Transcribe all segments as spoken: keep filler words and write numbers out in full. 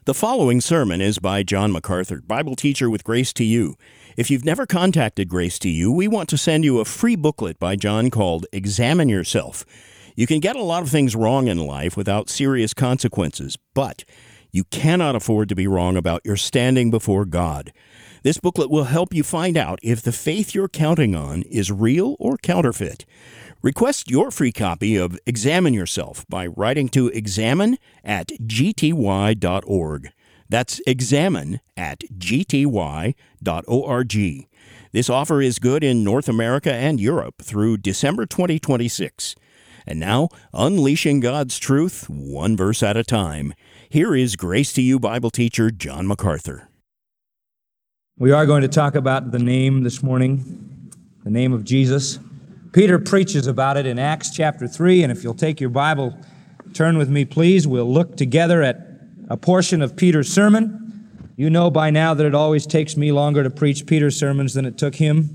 The following sermon is by John MacArthur, Bible teacher with Grace to You. If you've never contacted Grace to You, we want to send you a free booklet by John called Examine Yourself. You can get a lot of things wrong in life without serious consequences, but you cannot afford to be wrong about your standing before God. This booklet will help you find out if the faith you're counting on is real or counterfeit. Request your free copy of Examine Yourself by writing to examine at g t y dot org. That's examine at g t y dot org. This offer is good in North America and Europe through December twenty twenty-six. And now, unleashing God's truth, one verse at a time. Here is Grace to You Bible teacher John MacArthur. We are going to talk about the name this morning, the name of Jesus. Peter preaches about it in Acts chapter three, and if you'll take your Bible, turn with me, please. We'll look together at a portion of Peter's sermon. You know by now that it always takes me longer to preach Peter's sermons than it took him.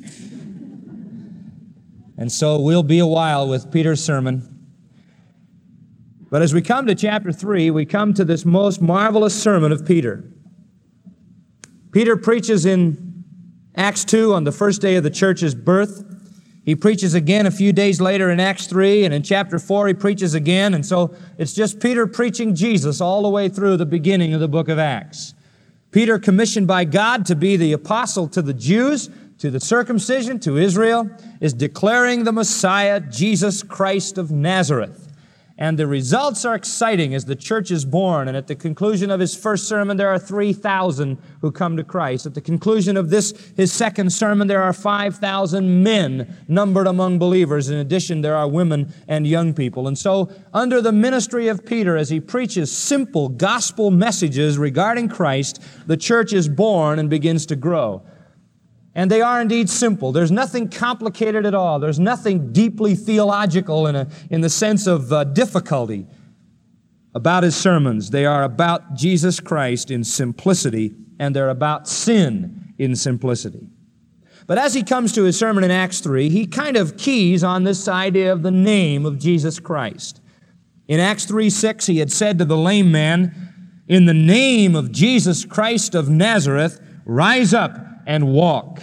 And so we'll be a while with Peter's sermon. But as we come to chapter three, we come to this most marvelous sermon of Peter. Peter preaches in Acts two on the first day of the church's birth. He preaches again a few days later in Acts three, and in chapter four he preaches again, and so it's just Peter preaching Jesus all the way through the beginning of the book of Acts. Peter, commissioned by God to be the apostle to the Jews, to the circumcision, to Israel, is declaring the Messiah, Jesus Christ of Nazareth. And the results are exciting as the church is born. And at the conclusion of his first sermon, there are three thousand who come to Christ. At the conclusion of this, his second sermon, there are five thousand men numbered among believers. In addition, there are women and young people. And so, under the ministry of Peter, as he preaches simple gospel messages regarding Christ, the church is born and begins to grow. And they are indeed simple. There's nothing complicated at all. There's nothing deeply theological in, a, in the sense of uh, difficulty about his sermons. They are about Jesus Christ in simplicity, and they're about sin in simplicity. But as he comes to his sermon in Acts three, he kind of keys on this idea of the name of Jesus Christ. In Acts three six, he had said to the lame man, "In the name of Jesus Christ of Nazareth, rise up and walk."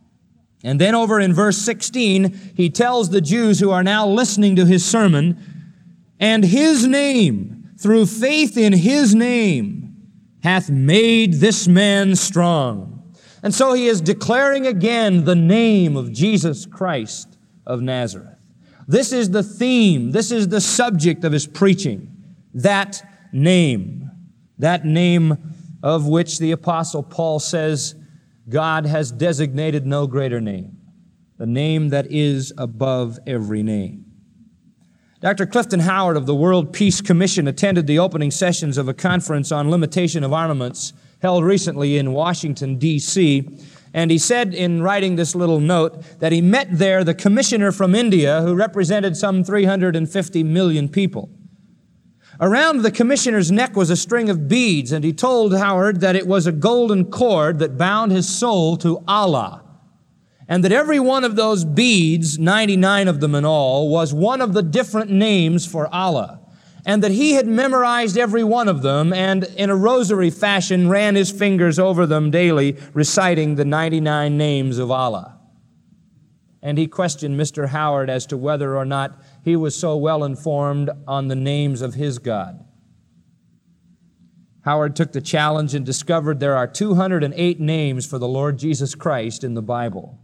And then over in verse sixteen, he tells the Jews who are now listening to his sermon, "And his name, through faith in his name, hath made this man strong." And so he is declaring again the name of Jesus Christ of Nazareth. This is the theme, this is the subject of his preaching, that name, that name of which the Apostle Paul says, God has designated no greater name, the name that is above every name. Doctor Clifton Howard of the World Peace Commission attended the opening sessions of a conference on limitation of armaments held recently in Washington, D C, and he said in writing this little note that he met there the commissioner from India who represented some three hundred fifty million people. Around the commissioner's neck was a string of beads, and he told Howard that it was a golden cord that bound his soul to Allah, and that every one of those beads, ninety-nine of them in all, was one of the different names for Allah, and that he had memorized every one of them and in a rosary fashion ran his fingers over them daily, reciting the ninety-nine names of Allah. And he questioned Mister Howard as to whether or not he was so well informed on the names of his God. Howard took the challenge and discovered there are two hundred eight names for the Lord Jesus Christ in the Bible.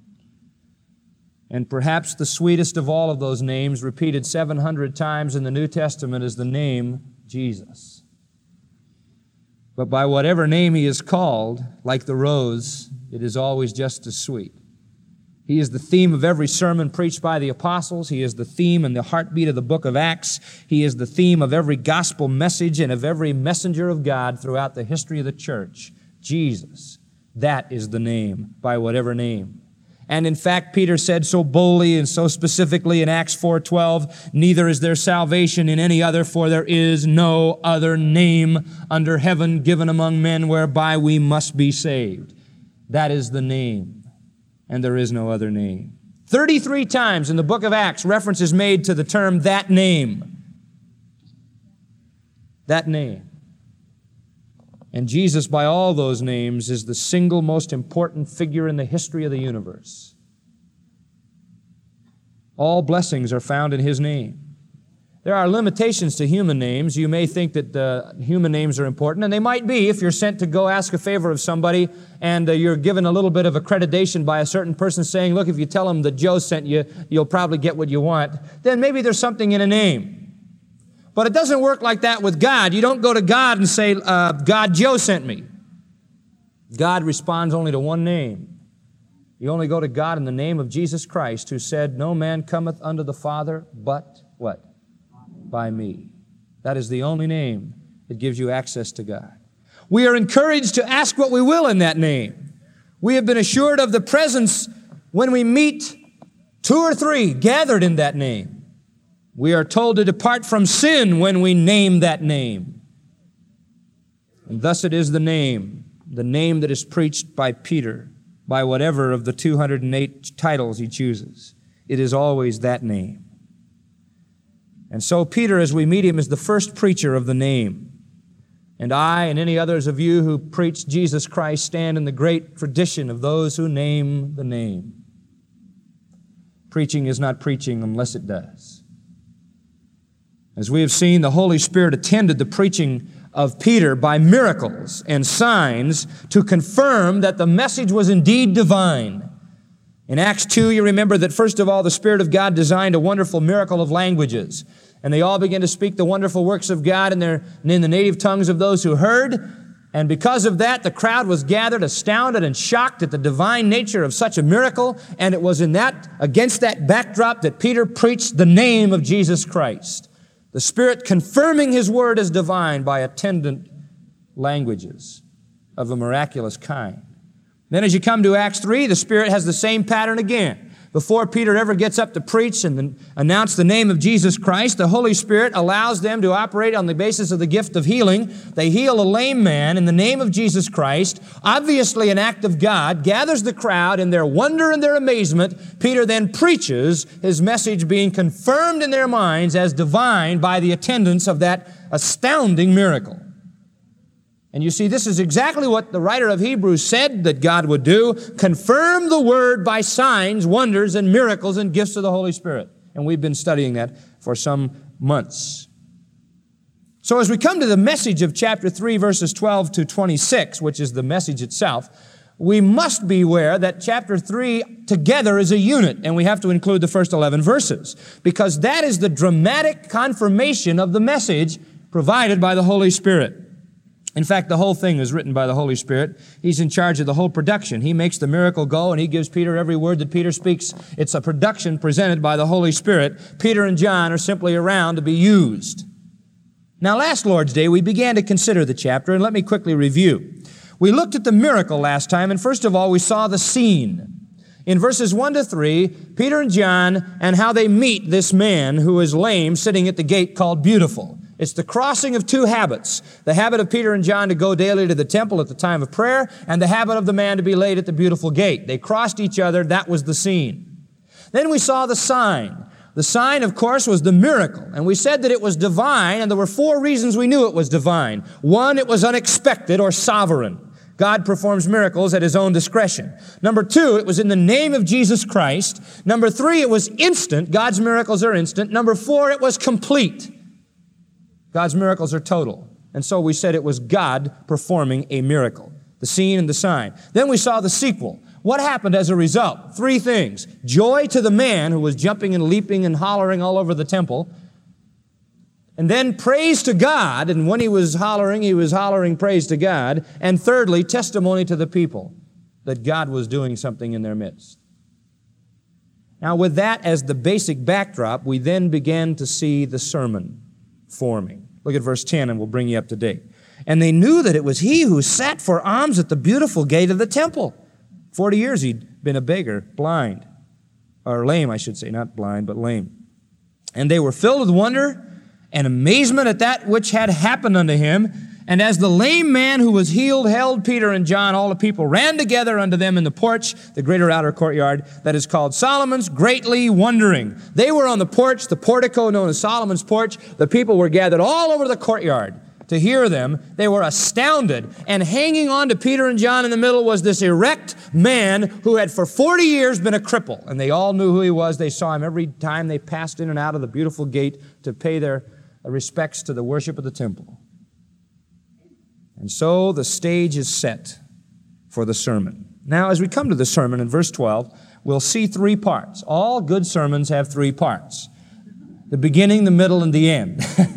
And perhaps the sweetest of all of those names, repeated seven hundred times in the New Testament, is the name Jesus. But by whatever name he is called, like the rose, it is always just as sweet. He is the theme of every sermon preached by the apostles. He is the theme and the heartbeat of the book of Acts. He is the theme of every gospel message and of every messenger of God throughout the history of the church. Jesus. That is the name, by whatever name. And in fact, Peter said so boldly and so specifically in Acts four twelve, "Neither is there salvation in any other, for there is no other name under heaven given among men whereby we must be saved." That is the name. And there is no other name. thirty-three times in the book of Acts, reference is made to the term that name. That name. And Jesus, by all those names, is the single most important figure in the history of the universe. All blessings are found in His name. There are limitations to human names. You may think that uh, human names are important, and they might be if you're sent to go ask a favor of somebody and uh, you're given a little bit of accreditation by a certain person saying, look, if you tell them that Joe sent you, you'll probably get what you want. Then maybe there's something in a name. But it doesn't work like that with God. You don't go to God and say, uh, God, Joe sent me. God responds only to one name. You only go to God in the name of Jesus Christ, who said, no man cometh unto the Father but what? By me. That is the only name that gives you access to God. We are encouraged to ask what we will in that name. We have been assured of the presence when we meet two or three gathered in that name. We are told to depart from sin when we name that name. And thus it is the name, the name that is preached by Peter, by whatever of the two hundred eight titles he chooses. It is always that name. And so Peter, as we meet him, is the first preacher of the name. And I and any others of you who preach Jesus Christ stand in the great tradition of those who name the name. Preaching is not preaching unless it does. As we have seen, the Holy Spirit attended the preaching of Peter by miracles and signs to confirm that the message was indeed divine. In Acts two, you remember that first of all, the Spirit of God designed a wonderful miracle of languages. And they all began to speak the wonderful works of God in, their, in the native tongues of those who heard. And because of that, the crowd was gathered, astounded and shocked at the divine nature of such a miracle. And it was in that, against that backdrop that Peter preached the name of Jesus Christ. The Spirit confirming His word as divine by attendant languages of a miraculous kind. Then as you come to Acts three, the Spirit has the same pattern again. Before Peter ever gets up to preach and then announce the name of Jesus Christ, the Holy Spirit allows them to operate on the basis of the gift of healing. They heal a lame man in the name of Jesus Christ, obviously an act of God, gathers the crowd in their wonder and their amazement. Peter then preaches, his message being confirmed in their minds as divine by the attendance of that astounding miracle. And you see, this is exactly what the writer of Hebrews said that God would do, confirm the word by signs, wonders, and miracles and gifts of the Holy Spirit. And we've been studying that for some months. So as we come to the message of chapter three, verses twelve to twenty-six, which is the message itself, we must be aware that chapter three together is a unit, and we have to include the first eleven verses, because that is the dramatic confirmation of the message provided by the Holy Spirit. In fact, the whole thing is written by the Holy Spirit. He's in charge of the whole production. He makes the miracle go, and He gives Peter every word that Peter speaks. It's a production presented by the Holy Spirit. Peter and John are simply around to be used. Now, last Lord's Day, we began to consider the chapter, and let me quickly review. We looked at the miracle last time, and first of all, we saw the scene. In verses one to three, Peter and John, and how they meet this man who is lame sitting at the gate called Beautiful. It's the crossing of two habits, the habit of Peter and John to go daily to the temple at the time of prayer, and the habit of the man to be laid at the beautiful gate. They crossed each other. That was the scene. Then we saw the sign. The sign, of course, was the miracle, and we said that it was divine, and there were four reasons we knew it was divine. One, it was unexpected or sovereign. God performs miracles at His own discretion. Number two, it was in the name of Jesus Christ. Number three, it was instant. God's miracles are instant. Number four, it was complete. God's miracles are total. And so we said it was God performing a miracle, the scene and the sign. Then we saw the sequel. What happened as a result? Three things. Joy to the man who was jumping and leaping and hollering all over the temple. And then praise to God. And when he was hollering, he was hollering praise to God. And thirdly, testimony to the people that God was doing something in their midst. Now, with that as the basic backdrop, we then began to see the sermon forming. Look at verse ten and we'll bring you up to date. And they knew that it was he who sat for alms at the beautiful gate of the temple. Forty years he'd been a beggar, blind, or lame, I should say, not blind, but lame. And they were filled with wonder and amazement at that which had happened unto him. And as the lame man who was healed held Peter and John, all the people ran together unto them in the porch, the greater outer courtyard, that is called Solomon's, greatly wondering. They were on the porch, the portico known as Solomon's porch. The people were gathered all over the courtyard. to hear them. They were astounded. And hanging on to Peter and John in the middle was this erect man who had for forty years been a cripple. And they all knew who he was. They saw him every time they passed in and out of the beautiful gate to pay their respects to the worship of the temple. And so the stage is set for the sermon. Now, as we come to the sermon in verse twelve, we'll see three parts. All good sermons have three parts: the beginning, the middle, and the end.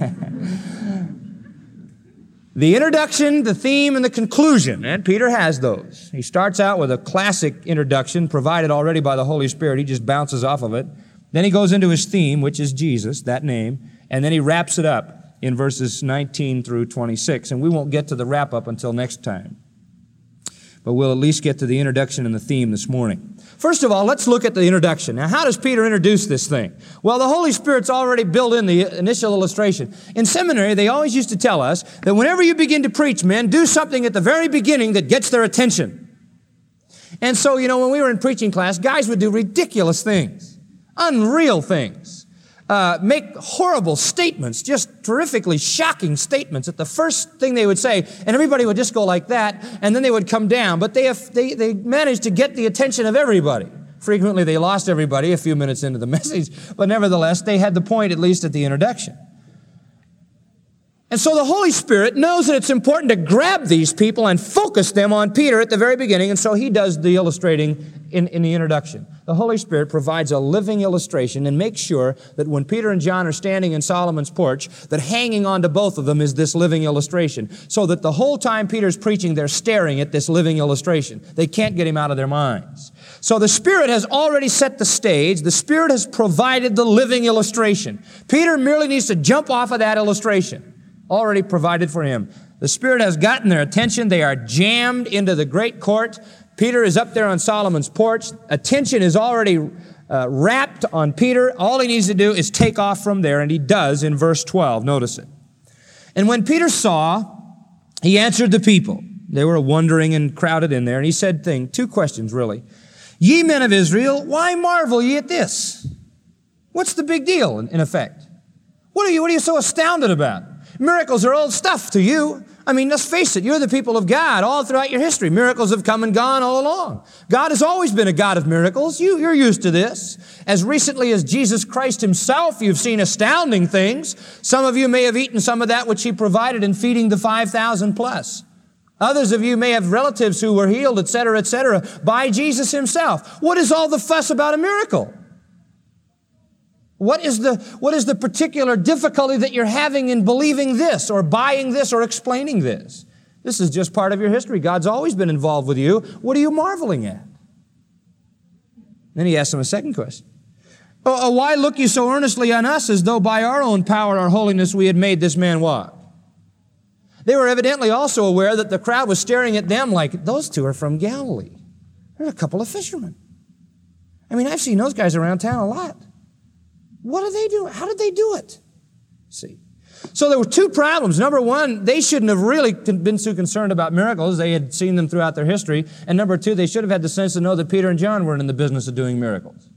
The introduction, the theme, and the conclusion. And Peter has those. He starts out with a classic introduction provided already by the Holy Spirit. He just bounces off of it. Then he goes into his theme, which is Jesus, that name. And then he wraps it up in verses nineteen through twenty-six. And we won't get to the wrap-up until next time. But we'll at least get to the introduction and the theme this morning. First of all, let's look at the introduction. Now, how does Peter introduce this thing? Well, the Holy Spirit's already built in the initial illustration. In seminary, they always used to tell us that whenever you begin to preach, men, do something at the very beginning that gets their attention. And so, you know, when we were in preaching class, guys would do ridiculous things, unreal things. Uh, make horrible statements, just terrifically shocking statements at the first thing they would say, and everybody would just go like that, and then they would come down. But they, have, they, they managed to get the attention of everybody. Frequently, they lost everybody a few minutes into the message, but nevertheless, they had the point at least at the introduction. And so the Holy Spirit knows that it's important to grab these people and focus them on Peter at the very beginning, and so he does the illustrating in, in the introduction. The Holy Spirit provides a living illustration and makes sure that when Peter and John are standing in Solomon's porch, that hanging on to both of them is this living illustration, so that the whole time Peter's preaching, they're staring at this living illustration. They can't get him out of their minds. So the Spirit has already set the stage. The Spirit has provided the living illustration. Peter merely needs to jump off of that illustration, already provided for him. The Spirit has gotten their attention. They are jammed into the great court. Peter is up there on Solomon's porch. Attention is already uh, wrapped on Peter. All he needs to do is take off from there, and he does in verse twelve. Notice it. And when Peter saw, he answered the people. They were wondering and crowded in there, and he said thing, two questions really. Ye men of Israel, why marvel ye at this? What's the big deal in, in effect? What are you, what are you so astounded about? Miracles are old stuff to you. I mean, let's face it, you're the people of God all throughout your history. Miracles have come and gone all along. God has always been a God of miracles. You, you're used to this. As recently as Jesus Christ himself, you've seen astounding things. Some of you may have eaten some of that which he provided in feeding the five thousand plus. Others of you may have relatives who were healed, et cetera, et cetera, by Jesus himself. What is all the fuss about a miracle? What is the, what is the particular difficulty that you're having in believing this or buying this or explaining this? This is just part of your history. God's always been involved with you. What are you marveling at? Then he asked him a second question. Oh, why look you so earnestly on us as though by our own power or holiness we had made this man walk? They were evidently also aware that the crowd was staring at them like, those two are from Galilee. They're a couple of fishermen. I mean, I've seen those guys around town a lot. What are they doing? How did they do it? See. So there were two problems. Number one, they shouldn't have really been so concerned about miracles. They had seen them throughout their history. And number two, they should have had the sense to know that Peter and John weren't in the business of doing miracles.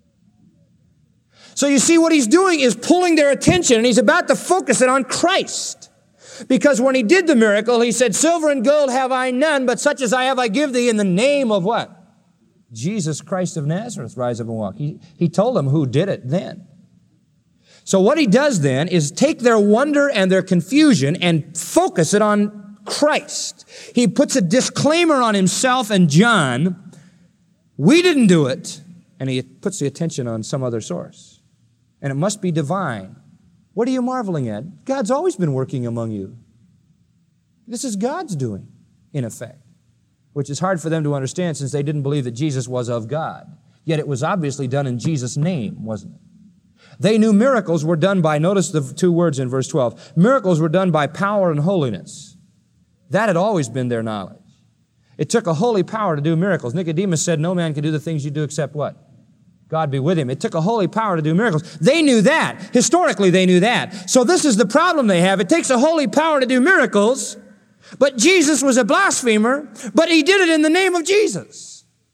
So you see, what he's doing is pulling their attention, and he's about to focus it on Christ. Because when he did the miracle, he said, silver and gold have I none, but such as I have I give thee in the name of what? Jesus Christ of Nazareth, rise up and walk. He, he told them who did it then. So what he does then is take their wonder and their confusion and focus it on Christ. He puts a disclaimer on himself and John. We didn't do it. And he puts the attention on some other source. And it must be divine. What are you marveling at? God's always been working among you. This is God's doing, in effect, which is hard for them to understand since they didn't believe that Jesus was of God. Yet it was obviously done in Jesus' name, wasn't it? They knew miracles were done by, notice the two words in verse twelve, miracles were done by power and holiness. That had always been their knowledge. It took a holy power to do miracles. Nicodemus said, no man can do the things you do except what? God be with him. It took a holy power to do miracles. They knew that. Historically, they knew that. So this is the problem they have. It takes a holy power to do miracles, but Jesus was a blasphemer, but he did it in the name of Jesus.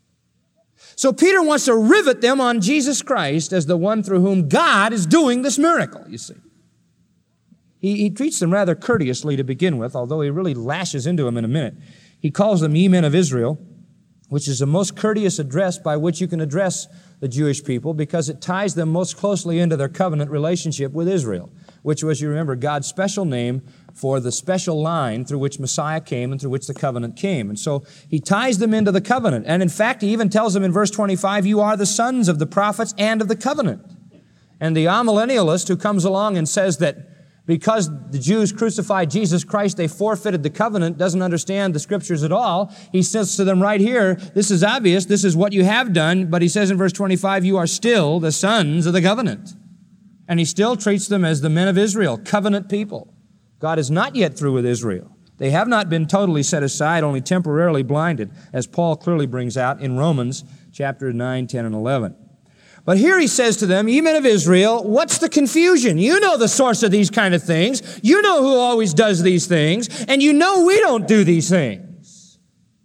So Peter wants to rivet them on Jesus Christ as the one through whom God is doing this miracle, you see. He He, he treats them rather courteously to begin with, although he really lashes into them in a minute. He calls them ye men of Israel, which is the most courteous address by which you can address the Jewish people because it ties them most closely into their covenant relationship with Israel, which was, you remember, God's special name for the special line through which Messiah came and through which the covenant came. And so he ties them into the covenant. And in fact, he even tells them in verse twenty-five, you are the sons of the prophets and of the covenant. And the amillennialist who comes along and says that because the Jews crucified Jesus Christ, they forfeited the covenant, doesn't understand the Scriptures at all. He says to them right here, this is obvious, this is what you have done, but he says in verse twenty-five, you are still the sons of the covenant. And he still treats them as the men of Israel, covenant people. God is not yet through with Israel. They have not been totally set aside, only temporarily blinded, as Paul clearly brings out in Romans chapter nine, ten, and eleven. But here he says to them, ye men of Israel, what's the confusion? You know the source of these kind of things. You know who always does these things. And you know we don't do these things.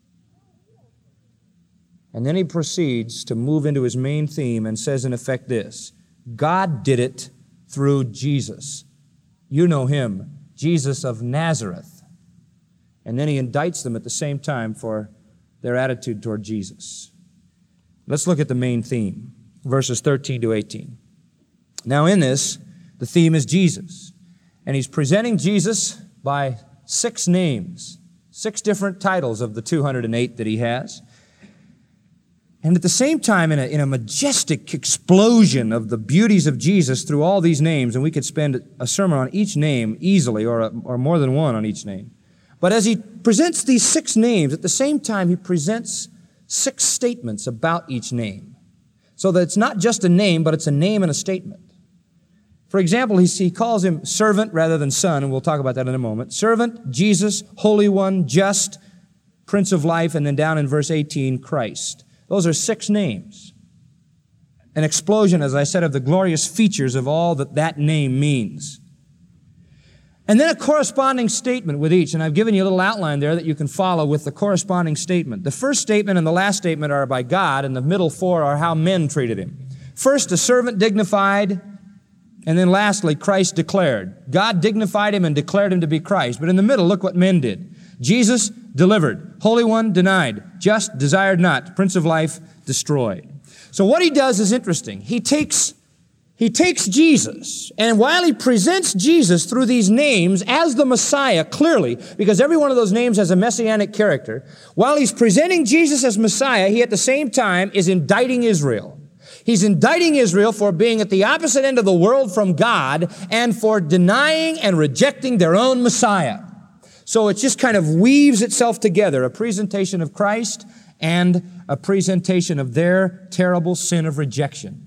And then he proceeds to move into his main theme and says in effect this, God did it through Jesus. You know him, Jesus of Nazareth. And then he indicts them at the same time for their attitude toward Jesus. Let's look at the main theme. Verses thirteen to eighteen. Now in this, the theme is Jesus. And he's presenting Jesus by six names, six different titles of the two hundred eight that he has. And at the same time, in a, in a majestic explosion of the beauties of Jesus through all these names, and we could spend a sermon on each name easily, or, a, or more than one on each name. But as he presents these six names, at the same time, he presents six statements about each name. So that it's not just a name, but it's a name and a statement. For example, he, he calls him servant rather than son, and we'll talk about that in a moment. Servant, Jesus, Holy One, Just, Prince of Life, and then down in verse eighteen, Christ. Those are six names. An explosion, as I said, of the glorious features of all that that name means. And then a corresponding statement with each, and I've given you a little outline there that you can follow with the corresponding statement. The first statement and the last statement are by God, and the middle four are how men treated him. First, a servant dignified, and then lastly, Christ declared. God dignified him and declared him to be Christ. But in the middle, look what men did. Jesus delivered. Holy One denied. Just desired not. Prince of Life destroyed. So what he does is interesting. He takes He takes Jesus, and while he presents Jesus through these names as the Messiah, clearly, because every one of those names has a messianic character, while he's presenting Jesus as Messiah, he at the same time is indicting Israel. He's indicting Israel for being at the opposite end of the world from God and for denying and rejecting their own Messiah. So it just kind of weaves itself together, a presentation of Christ and a presentation of their terrible sin of rejection.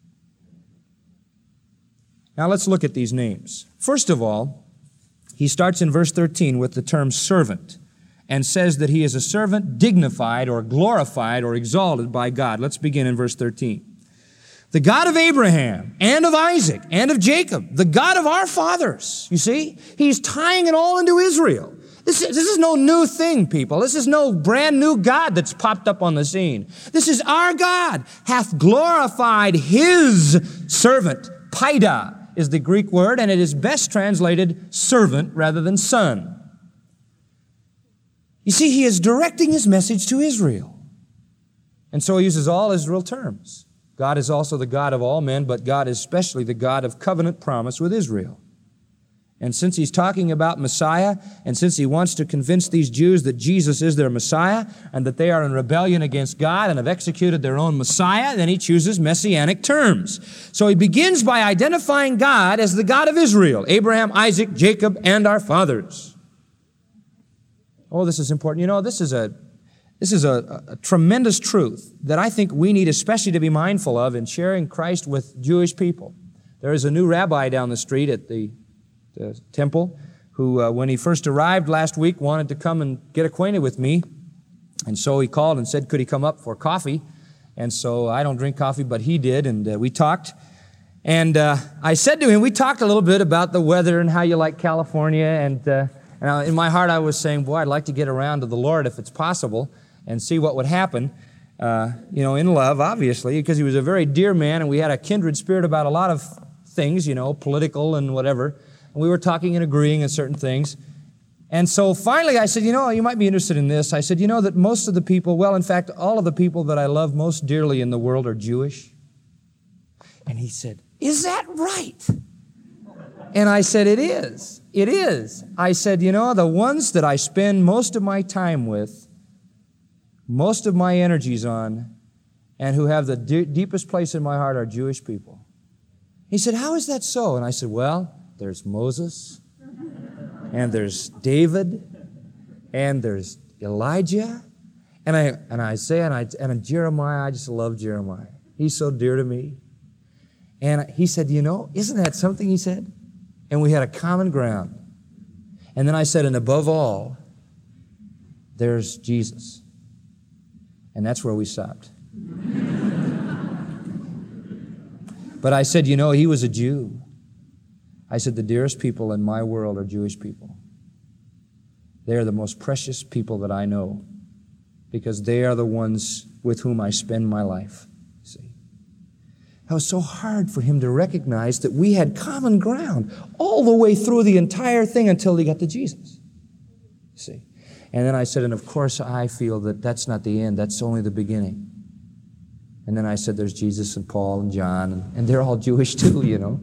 Now let's look at these names. First of all, he starts in verse thirteen with the term servant and says that he is a servant dignified or glorified or exalted by God. Let's begin in verse thirteen. The God of Abraham and of Isaac and of Jacob, the God of our fathers. You see, he's tying it all into Israel. This is, this is no new thing, people. This is no brand new God that's popped up on the scene. This is our God hath glorified his servant. Paida is the Greek word, and it is best translated servant rather than son. You see, he is directing his message to Israel. And so he uses all Israel terms. God is also the God of all men, but God is especially the God of covenant promise with Israel. And since he's talking about Messiah, and since he wants to convince these Jews that Jesus is their Messiah, and that they are in rebellion against God and have executed their own Messiah, then he chooses messianic terms. So he begins by identifying God as the God of Israel, Abraham, Isaac, Jacob, and our fathers. Oh, this is important. You know, this is a This is a, a tremendous truth that I think we need especially to be mindful of in sharing Christ with Jewish people. There is a new rabbi down the street at the, the temple who, uh, when he first arrived last week, wanted to come and get acquainted with me. And so he called and said, could he come up for coffee? And so I don't drink coffee, but he did, and uh, we talked. And uh, I said to him, we talked a little bit about the weather and how you like California. And, uh, and in my heart I was saying, boy, I'd like to get around to the Lord if it's possible, and see what would happen, uh, you know, in love, obviously, because he was a very dear man, and we had a kindred spirit about a lot of things, you know, political and whatever. and we were talking and agreeing on certain things. And so finally I said, you know, you might be interested in this. I said, you know that most of the people, well, in fact, all of the people that I love most dearly in the world are Jewish? And he said, is that right? And I said, it is. It is. I said, you know, the ones that I spend most of my time with, most of my energies on, and who have the de- deepest place in my heart are Jewish people. He said, how is that so? And I said, well, there's Moses, and there's David, and there's Elijah, and I and Isaiah, and, I, and Jeremiah. I just love Jeremiah. He's so dear to me. And he said, you know, isn't that something, he said? And we had a common ground. And then I said, and above all, there's Jesus. And that's where we stopped. But I said, you know, he was a Jew. I said, the dearest people in my world are Jewish people. They are the most precious people that I know because they are the ones with whom I spend my life. See? It was so hard for him to recognize that we had common ground all the way through the entire thing until he got to Jesus. See? And then I said, and of course I feel that that's not the end, that's only the beginning. And then I said, there's Jesus and Paul and John, and, and they're all Jewish too, you know.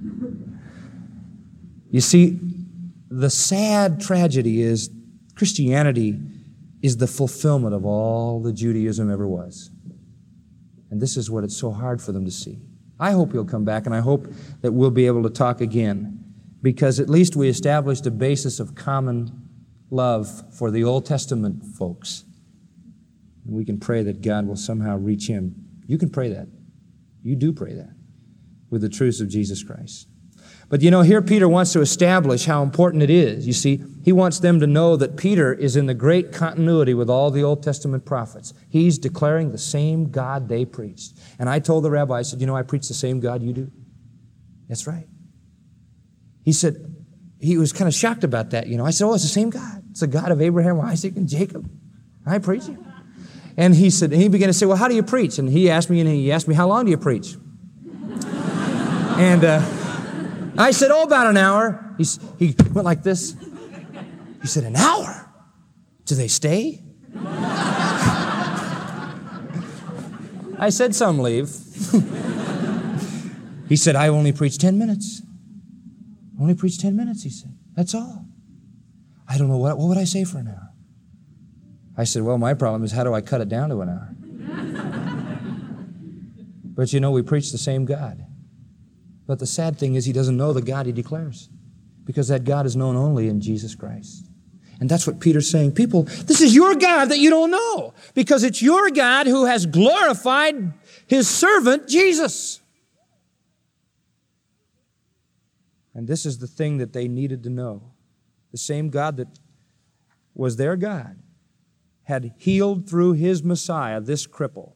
You see, the sad tragedy is Christianity is the fulfillment of all that Judaism ever was. And this is what it's so hard for them to see. I hope he'll come back, and I hope that we'll be able to talk again, because at least we established a basis of common love for the Old Testament folks. And we can pray that God will somehow reach him. You can pray that. You do pray that with the truths of Jesus Christ. But you know, here Peter wants to establish how important it is. You see, he wants them to know that Peter is in the great continuity with all the Old Testament prophets. He's declaring the same God they preached. And I told the rabbi, I said, you know, I preach the same God you do. That's right. He said, he was kind of shocked about that, you know. I said, oh, it's the same God. It's the God of Abraham, Isaac, and Jacob. I preach him. And he said, and he began to say, well, how do you preach? And he asked me, and he asked me, how long do you preach? and uh, I said, oh, about an hour. He, he went like this. He said, an hour? Do they stay? I said, some leave. He said, I only preach ten minutes. Only preach ten minutes, he said. That's all. I don't know, what, what would I say for an hour? I said, well, my problem is how do I cut it down to an hour? But you know, we preach the same God. But the sad thing is he doesn't know the God he declares, because that God is known only in Jesus Christ. And that's what Peter's saying. People, this is your God that you don't know, because it's your God who has glorified his servant, Jesus. And this is the thing that they needed to know. The same God that was their God had healed through his Messiah this cripple.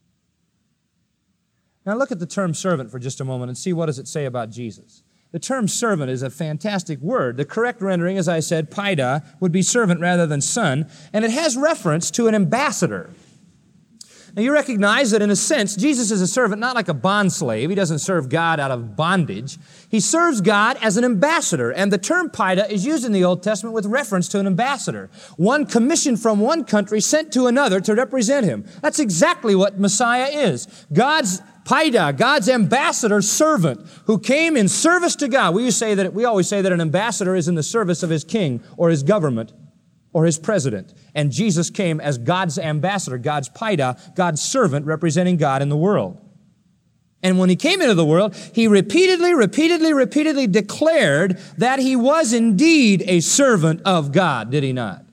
Now look at the term servant for just a moment and see what does it say about Jesus. The term servant is a fantastic word. The correct rendering, as I said, paida, would be servant rather than son, and it has reference to an ambassador. Now you recognize that in a sense, Jesus is a servant, not like a bondslave. He doesn't serve God out of bondage. He serves God as an ambassador, and the term paida is used in the Old Testament with reference to an ambassador. One commissioned from one country sent to another to represent him. That's exactly what Messiah is. God's paida, God's ambassador servant who came in service to God. We, say that, we always say that an ambassador is in the service of his king or his government or his president. And Jesus came as God's ambassador, God's paida, God's servant representing God in the world. And when he came into the world, he repeatedly, repeatedly, repeatedly declared that he was indeed a servant of God, did he not?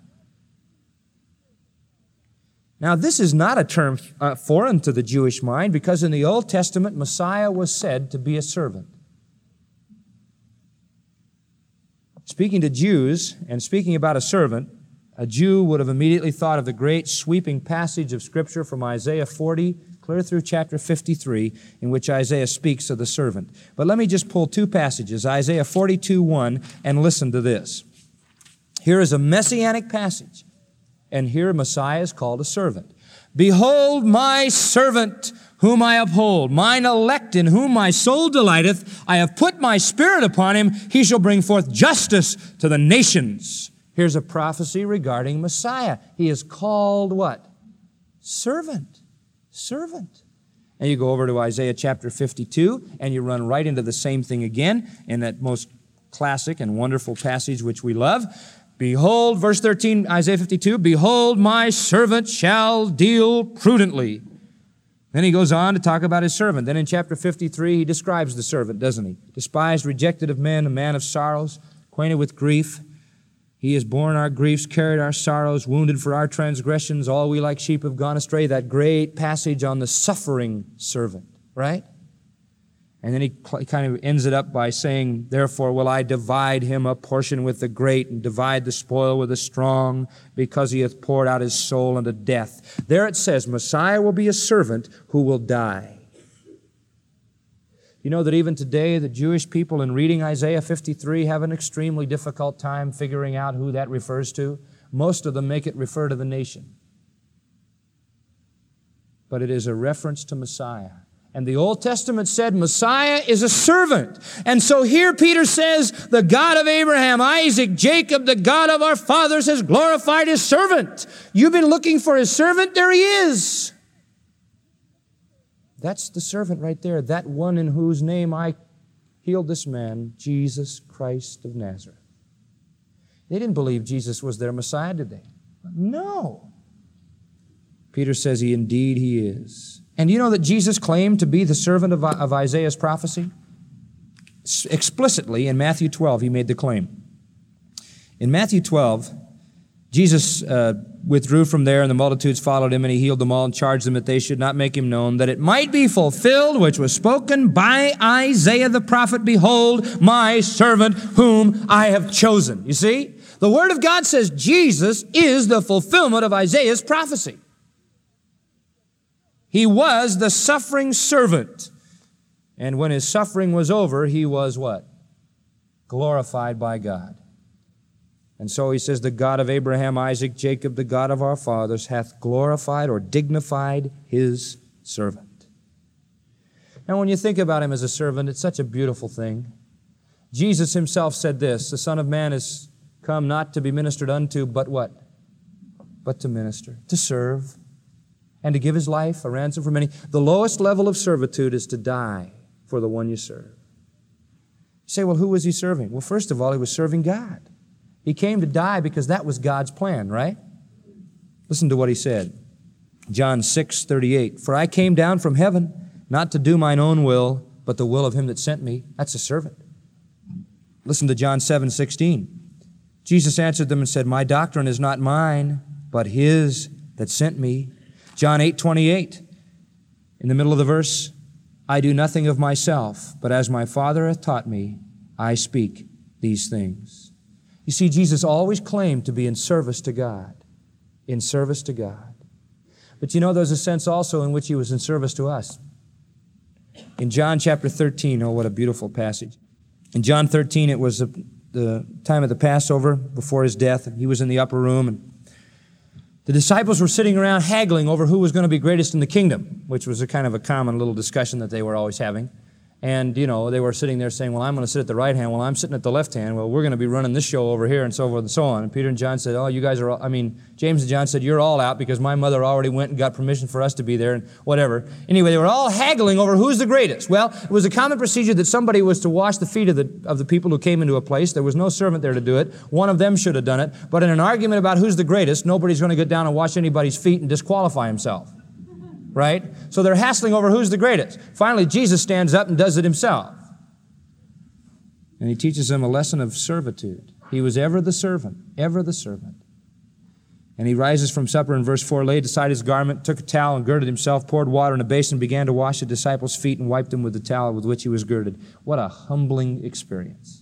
Now, this is not a term uh, foreign to the Jewish mind, because in the Old Testament, Messiah was said to be a servant. Speaking to Jews and speaking about a servant, a Jew would have immediately thought of the great sweeping passage of Scripture from Isaiah forty, clear through chapter fifty-three, in which Isaiah speaks of the servant. But let me just pull two passages, Isaiah forty-two one, and listen to this. Here is a messianic passage, and here Messiah is called a servant. Behold my servant, whom I uphold, mine elect in whom my soul delighteth. I have put my spirit upon him. He shall bring forth justice to the nations. Here's a prophecy regarding Messiah. He is called what? Servant. Servant. And you go over to Isaiah chapter fifty-two, and you run right into the same thing again in that most classic and wonderful passage which we love. Behold, verse thirteen, Isaiah fifty-two, behold, my servant shall deal prudently. Then he goes on to talk about his servant. Then in chapter fifty-three, he describes the servant, doesn't he? Despised, rejected of men, a man of sorrows, acquainted with grief. He has borne our griefs, carried our sorrows, wounded for our transgressions. All we like sheep have gone astray. That great passage on the suffering servant, right? And then he kind of ends it up by saying, therefore will I divide him a portion with the great and divide the spoil with the strong, because he hath poured out his soul unto death. There it says, Messiah will be a servant who will die. You know that even today the Jewish people in reading Isaiah fifty-three have an extremely difficult time figuring out who that refers to. Most of them make it refer to the nation. But it is a reference to Messiah. And the Old Testament said Messiah is a servant. And so here Peter says, the God of Abraham, Isaac, Jacob, the God of our fathers has glorified his servant. You've been looking for his servant? There he is. That's the servant right there, that one in whose name I healed this man, Jesus Christ of Nazareth. They didn't believe Jesus was their Messiah, did they? No. Peter says he indeed he is. And you know that Jesus claimed to be the servant of, of Isaiah's prophecy? Explicitly in Matthew twelve, he made the claim. In Matthew twelve, Jesus uh, withdrew from there, and the multitudes followed him, and he healed them all and charged them that they should not make him known, that it might be fulfilled which was spoken by Isaiah the prophet, behold, my servant whom I have chosen. You see? The Word of God says Jesus is the fulfillment of Isaiah's prophecy. He was the suffering servant. And when his suffering was over, he was what? Glorified by God. And so he says, the God of Abraham, Isaac, Jacob, the God of our fathers, hath glorified or dignified his servant. Now, when you think about him as a servant, it's such a beautiful thing. Jesus himself said this, the Son of Man is come not to be ministered unto, but what? But to minister, to serve, and to give his life a ransom for many. The lowest level of servitude is to die for the one you serve. You say, well, who was he serving? Well, first of all, he was serving God. He came to die because that was God's plan, right? Listen to what he said. John six thirty-eight. For I came down from heaven, not to do mine own will, but the will of him that sent me. That's a servant. Listen to John seven sixteen. Jesus answered them and said, my doctrine is not mine, but his that sent me. John eight twenty-eight. In the middle of the verse, I do nothing of myself, but as my Father hath taught me, I speak these things. You see, Jesus always claimed to be in service to God. In service to God. But you know, there's a sense also in which he was in service to us. In John chapter thirteen, oh, what a beautiful passage. In John thirteen, it was the, the time of the Passover before his death. And he was in the upper room, and the disciples were sitting around haggling over who was going to be greatest in the kingdom, which was a kind of a common little discussion that they were always having. And, you know, they were sitting there saying, well, I'm going to sit at the right hand. Well, I'm sitting at the left hand. Well, we're going to be running this show over here, and so forth and so on. And Peter and John said, oh, you guys are all, I mean, James and John said, you're all out because my mother already went and got permission for us to be there and whatever. Anyway, they were all haggling over who's the greatest. Well, it was a common procedure that somebody was to wash the feet of the, of the people who came into a place. There was no servant there to do it. One of them should have done it. But in an argument about who's the greatest, nobody's going to get down and wash anybody's feet and disqualify himself. Right? So they're hassling over who's the greatest. Finally, Jesus stands up and does it himself. And he teaches them a lesson of servitude. He was ever the servant, ever the servant. And he rises from supper in verse four, laid aside his garment, took a towel and girded himself, poured water in a basin, and began to wash the disciples' feet and wiped them with the towel with which he was girded. What a humbling experience.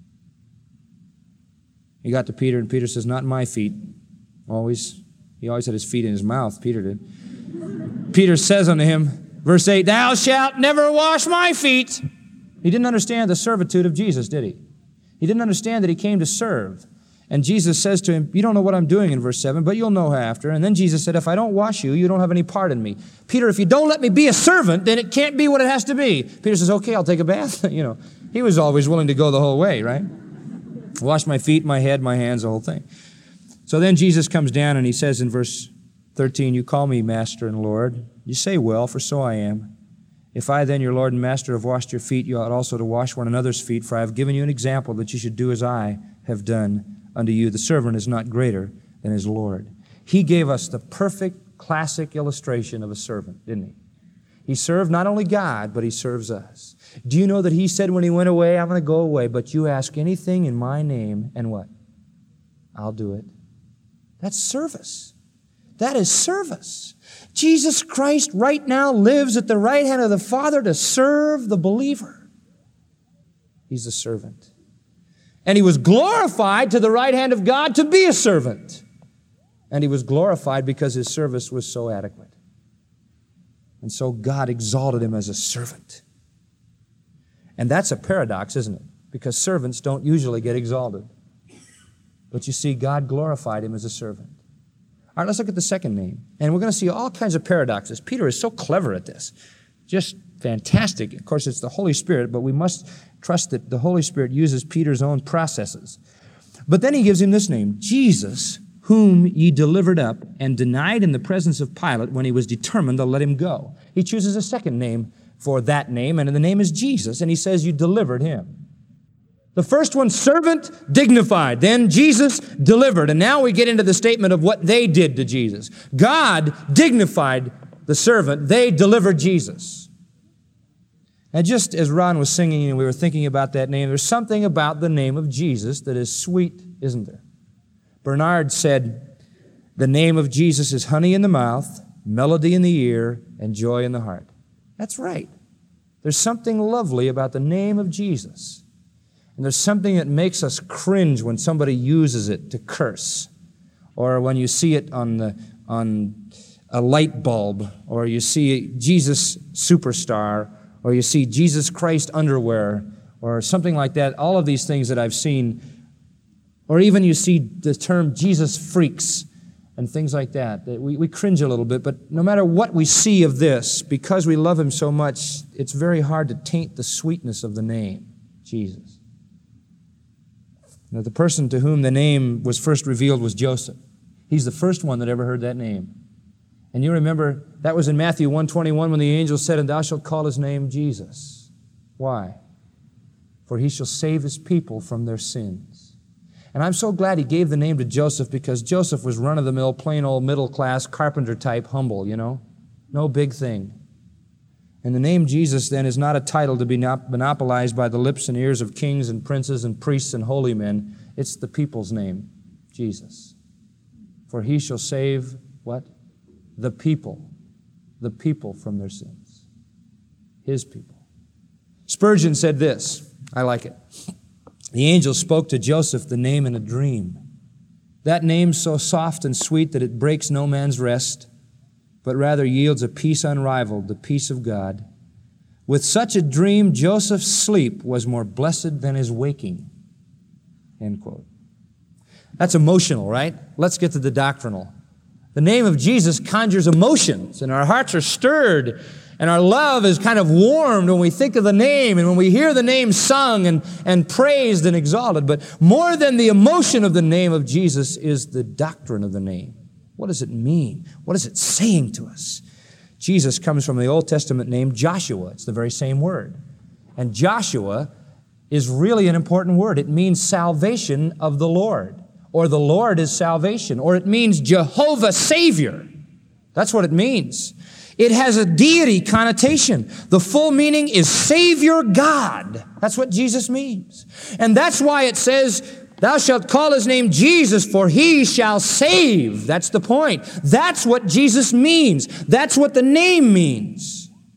He got to Peter, and Peter says, not my feet. Always, he always had his feet in his mouth, Peter did. Peter says unto him, verse eight, thou shalt never wash my feet. He didn't understand the servitude of Jesus, did he? He didn't understand that he came to serve. And Jesus says to him, you don't know what I'm doing in verse seven, but you'll know after. And then Jesus said, if I don't wash you, you don't have any part in me. Peter, if you don't let me be a servant, then it can't be what it has to be. Peter says, okay, I'll take a bath. You know, he was always willing to go the whole way, right? Wash my feet, my head, my hands, the whole thing. So then Jesus comes down and he says in verse thirteen, you call me Master and Lord. You say well, for so I am. If I then, your Lord and Master, have washed your feet, you ought also to wash one another's feet, for I have given you an example that you should do as I have done unto you. The servant is not greater than his Lord. He gave us the perfect classic illustration of a servant, didn't he? He served not only God, but he serves us. Do you know that he said when he went away, I'm going to go away, but you ask anything in my name, and what? I'll do it. That's service. That is service. Jesus Christ right now lives at the right hand of the Father to serve the believer. He's a servant. And he was glorified to the right hand of God to be a servant. And he was glorified because his service was so adequate. And so God exalted him as a servant. And that's a paradox, isn't it? Because servants don't usually get exalted. But you see, God glorified him as a servant. All right, let's look at the second name. And we're going to see all kinds of paradoxes. Peter is so clever at this. Just fantastic. Of course, it's the Holy Spirit, but we must trust that the Holy Spirit uses Peter's own processes. But then he gives him this name, Jesus, whom ye delivered up and denied in the presence of Pilate when he was determined to let him go. He chooses a second name for that name, and the name is Jesus, and he says you delivered him. The first one, servant, dignified. Then Jesus delivered. And now we get into the statement of what they did to Jesus. God dignified the servant. They delivered Jesus. And just as Ron was singing and we were thinking about that name, there's something about the name of Jesus that is sweet, isn't there? Bernard said, the name of Jesus is honey in the mouth, melody in the ear, and joy in the heart. That's right. There's something lovely about the name of Jesus. And there's something that makes us cringe when somebody uses it to curse, or when you see it on the, on a light bulb, or you see Jesus Superstar, or you see Jesus Christ underwear, or something like that. All of these things that I've seen, or even you see the term Jesus freaks and things like that. We, we cringe a little bit, but no matter what we see of this, because we love him so much, it's very hard to taint the sweetness of the name, Jesus. Now, the person to whom the name was first revealed was Joseph. He's the first one that ever heard that name. And you remember, that was in Matthew one twenty-one when the angel said, and thou shalt call his name Jesus. Why? For he shall save his people from their sins. And I'm so glad he gave the name to Joseph, because Joseph was run-of-the-mill, plain old middle-class carpenter type, humble, you know? No big thing. And the name Jesus, then, is not a title to be monopolized by the lips and ears of kings and princes and priests and holy men. It's the people's name, Jesus. For he shall save, what? The people. The people from their sins. His people. Spurgeon said this. I like it. The angel spoke to Joseph the name in a dream. That name so soft and sweet that it breaks no man's rest, but rather yields a peace unrivaled, the peace of God. With such a dream, Joseph's sleep was more blessed than his waking. End quote. That's emotional, right? Let's get to the doctrinal. The name of Jesus conjures emotions, and our hearts are stirred, and our love is kind of warmed when we think of the name and when we hear the name sung and, and praised and exalted. But more than the emotion of the name of Jesus is the doctrine of the name. What does it mean? What is it saying to us? Jesus comes from the Old Testament name Joshua. It's the very same word. And Joshua is really an important word. It means salvation of the Lord, or the Lord is salvation, or it means Jehovah Savior. That's what it means. It has a deity connotation. The full meaning is Savior God. That's what Jesus means. And that's why it says, thou shalt call his name Jesus, for he shall save. That's the point. That's what Jesus means. That's what the name means.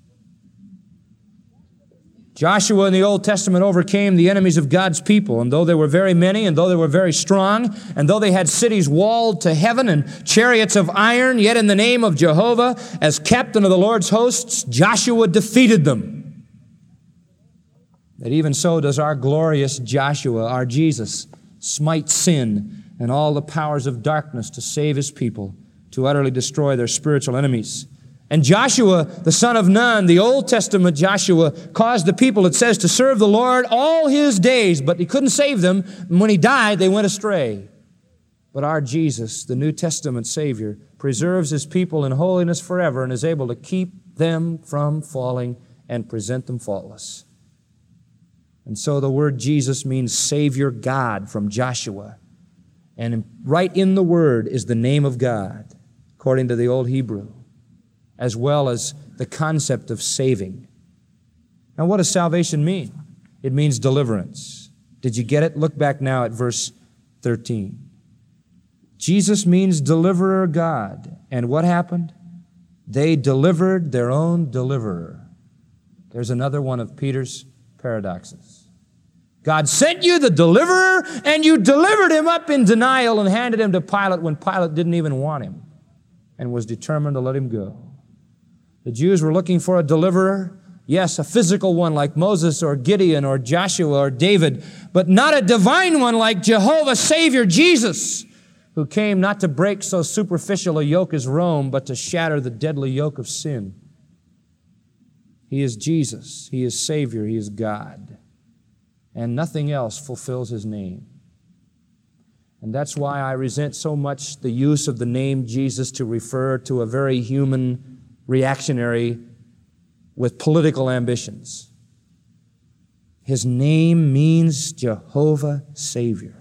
Joshua in the Old Testament overcame the enemies of God's people, and though there were very many, and though they were very strong, and though they had cities walled to heaven and chariots of iron, yet in the name of Jehovah, as captain of the Lord's hosts, Joshua defeated them. That even so does our glorious Joshua, our Jesus, smite sin and all the powers of darkness to save His people, to utterly destroy their spiritual enemies. And Joshua, the son of Nun, the Old Testament Joshua, caused the people, it says, to serve the Lord all his days, but he couldn't save them. And when he died, they went astray. But our Jesus, the New Testament Savior, preserves His people in holiness forever and is able to keep them from falling and present them faultless. And so the word Jesus means Savior God from Joshua. And right in the word is the name of God, according to the Old Hebrew, as well as the concept of saving. Now, what does salvation mean? It means deliverance. Did you get it? Look back now at verse thirteen. Jesus means deliverer God. And what happened? They delivered their own deliverer. There's another one of Peter's paradoxes. God sent you the deliverer, and you delivered him up in denial and handed him to Pilate when Pilate didn't even want him and was determined to let him go. The Jews were looking for a deliverer. Yes, a physical one like Moses or Gideon or Joshua or David, but not a divine one like Jehovah Savior Jesus, who came not to break so superficial a yoke as Rome, but to shatter the deadly yoke of sin. He is Jesus. He is Savior. He is God. And nothing else fulfills His name. And that's why I resent so much the use of the name Jesus to refer to a very human reactionary with political ambitions. His name means Jehovah Savior.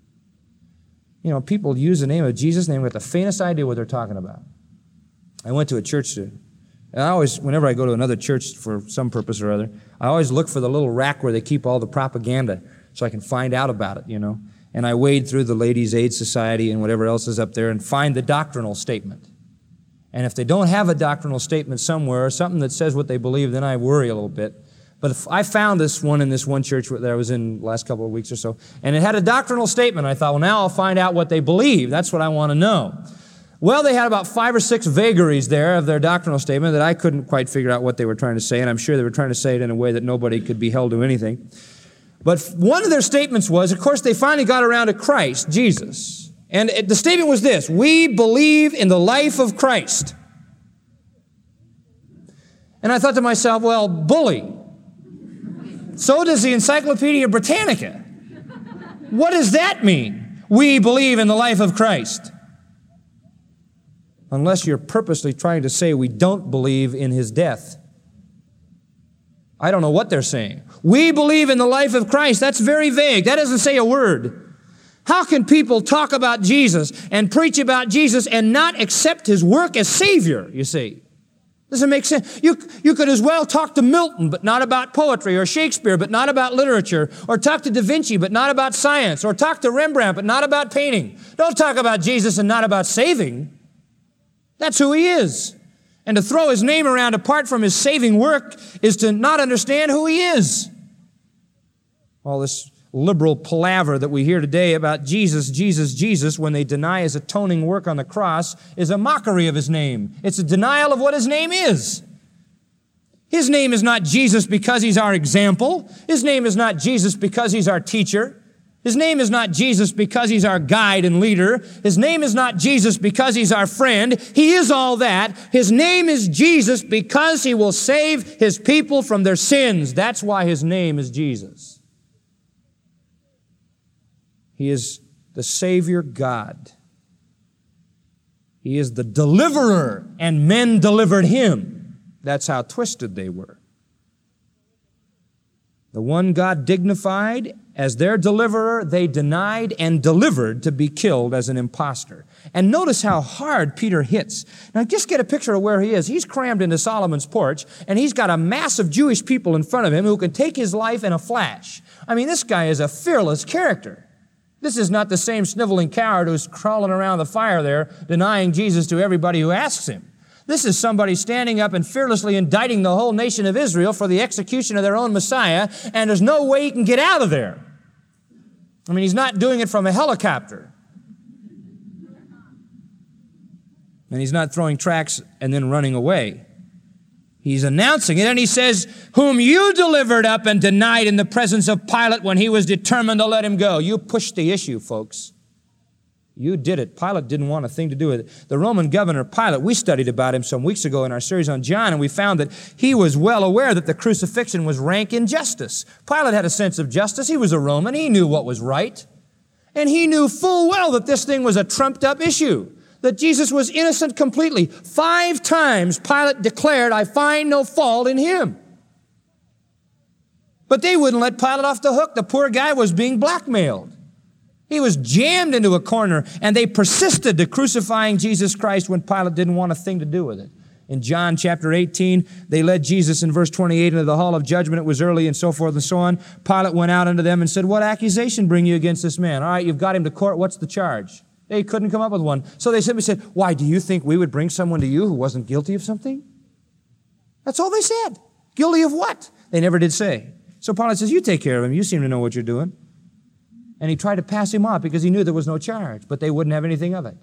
You know, people use the name of Jesus' name with the faintest idea what they're talking about. I went to a church, to, and I always, whenever I go to another church for some purpose or other, I always look for the little rack where they keep all the propaganda so I can find out about it, you know. And I wade through the Ladies' Aid Society and whatever else is up there and find the doctrinal statement. And if they don't have a doctrinal statement somewhere, or something that says what they believe, then I worry a little bit. But if I found this one in this one church that I was in the last couple of weeks or so, and it had a doctrinal statement. I thought, well, now I'll find out what they believe. That's what I want to know. Well, they had about five or six vagaries there of their doctrinal statement that I couldn't quite figure out what they were trying to say, and I'm sure they were trying to say it in a way that nobody could be held to anything. But one of their statements was, of course, they finally got around to Christ, Jesus. And it, the statement was this: we believe in the life of Christ. And I thought to myself, well, bully. So does the Encyclopedia Britannica. What does that mean? We believe in the life of Christ. Unless you're purposely trying to say we don't believe in His death. I don't know what they're saying. We believe in the life of Christ. That's very vague. That doesn't say a word. How can people talk about Jesus and preach about Jesus and not accept His work as Savior, you see? Doesn't make sense. You, you could as well talk to Milton, but not about poetry, or Shakespeare, but not about literature, or talk to Da Vinci, but not about science, or talk to Rembrandt, but not about painting. Don't talk about Jesus and not about saving. That's who He is. And to throw His name around apart from His saving work is to not understand who He is. All this liberal palaver that we hear today about Jesus, Jesus, Jesus, when they deny His atoning work on the cross, is a mockery of His name. It's a denial of what His name is. His name is not Jesus because He's our example. His name is not Jesus because He's our teacher. His name is not Jesus because He's our guide and leader. His name is not Jesus because He's our friend. He is all that. His name is Jesus because He will save His people from their sins. That's why His name is Jesus. He is the Savior God. He is the deliverer, and men delivered Him. That's how twisted they were. The one God dignified as their deliverer, they denied and delivered to be killed as an imposter. And notice how hard Peter hits. Now just get a picture of where he is. He's crammed into Solomon's porch, and he's got a mass of Jewish people in front of him who can take his life in a flash. I mean, this guy is a fearless character. This is not the same sniveling coward who's crawling around the fire there, denying Jesus to everybody who asks him. This is somebody standing up and fearlessly indicting the whole nation of Israel for the execution of their own Messiah, and there's no way he can get out of there. I mean, he's not doing it from a helicopter. And he's not throwing tracts and then running away. He's announcing it, and he says, whom you delivered up and denied in the presence of Pilate when he was determined to let him go. You pushed the issue, folks. You did it. Pilate didn't want a thing to do with it. The Roman governor, Pilate, we studied about him some weeks ago in our series on John, and we found that he was well aware that the crucifixion was rank injustice. Pilate had a sense of justice. He was a Roman. He knew what was right. And he knew full well that this thing was a trumped-up issue, that Jesus was innocent completely. Five times Pilate declared, I find no fault in him. But they wouldn't let Pilate off the hook. The poor guy was being blackmailed. He was jammed into a corner, and they persisted to crucifying Jesus Christ when Pilate didn't want a thing to do with it. In John chapter eighteen, they led Jesus in verse twenty-eight into the hall of judgment. It was early and so forth and so on. Pilate went out unto them and said, what accusation bring you against this man? All right, you've got him to court. What's the charge? They couldn't come up with one. So they simply said, why, do you think we would bring someone to you who wasn't guilty of something? That's all they said. Guilty of what? They never did say. So Pilate says, you take care of him. You seem to know what you're doing. And he tried to pass him off because he knew there was no charge, but they wouldn't have anything of it.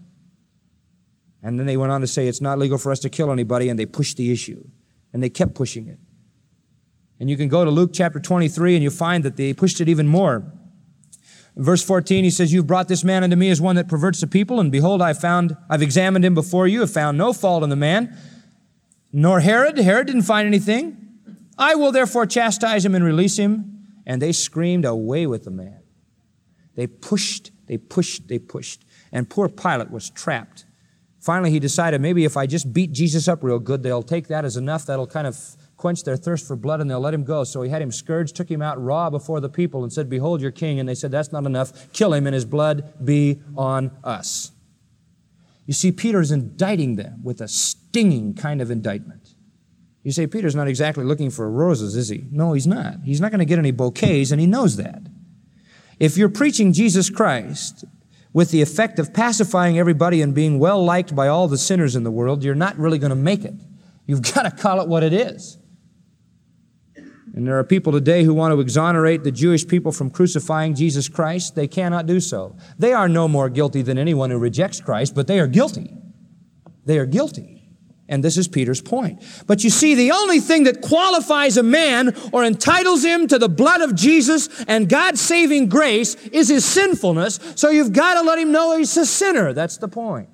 And then they went on to say, it's not legal for us to kill anybody, and they pushed the issue. And they kept pushing it. And you can go to Luke chapter twenty-three, and you'll find that they pushed it even more. In verse fourteen, he says, you've brought this man unto me as one that perverts the people, and behold, I found, I've examined him before you, have found no fault in the man, nor Herod. Herod didn't find anything. I will therefore chastise him and release him. And they screamed, away with the man. They pushed, they pushed, they pushed. And poor Pilate was trapped. Finally, he decided, maybe if I just beat Jesus up real good, they'll take that as enough. That'll kind of quench their thirst for blood, and they'll let him go. So he had him scourged, took him out raw before the people, and said, behold your king. And they said, that's not enough. Kill him, and his blood be on us. You see, Peter's indicting them with a stinging kind of indictment. You say, Peter's not exactly looking for roses, is he? No, he's not. He's not going to get any bouquets, and he knows that. If you're preaching Jesus Christ with the effect of pacifying everybody and being well-liked by all the sinners in the world, you're not really going to make it. You've got to call it what it is. And there are people today who want to exonerate the Jewish people from crucifying Jesus Christ. They cannot do so. They are no more guilty than anyone who rejects Christ, but they are guilty. They are guilty. And this is Peter's point. But you see, the only thing that qualifies a man or entitles him to the blood of Jesus and God's saving grace is his sinfulness. So you've got to let him know he's a sinner. That's the point.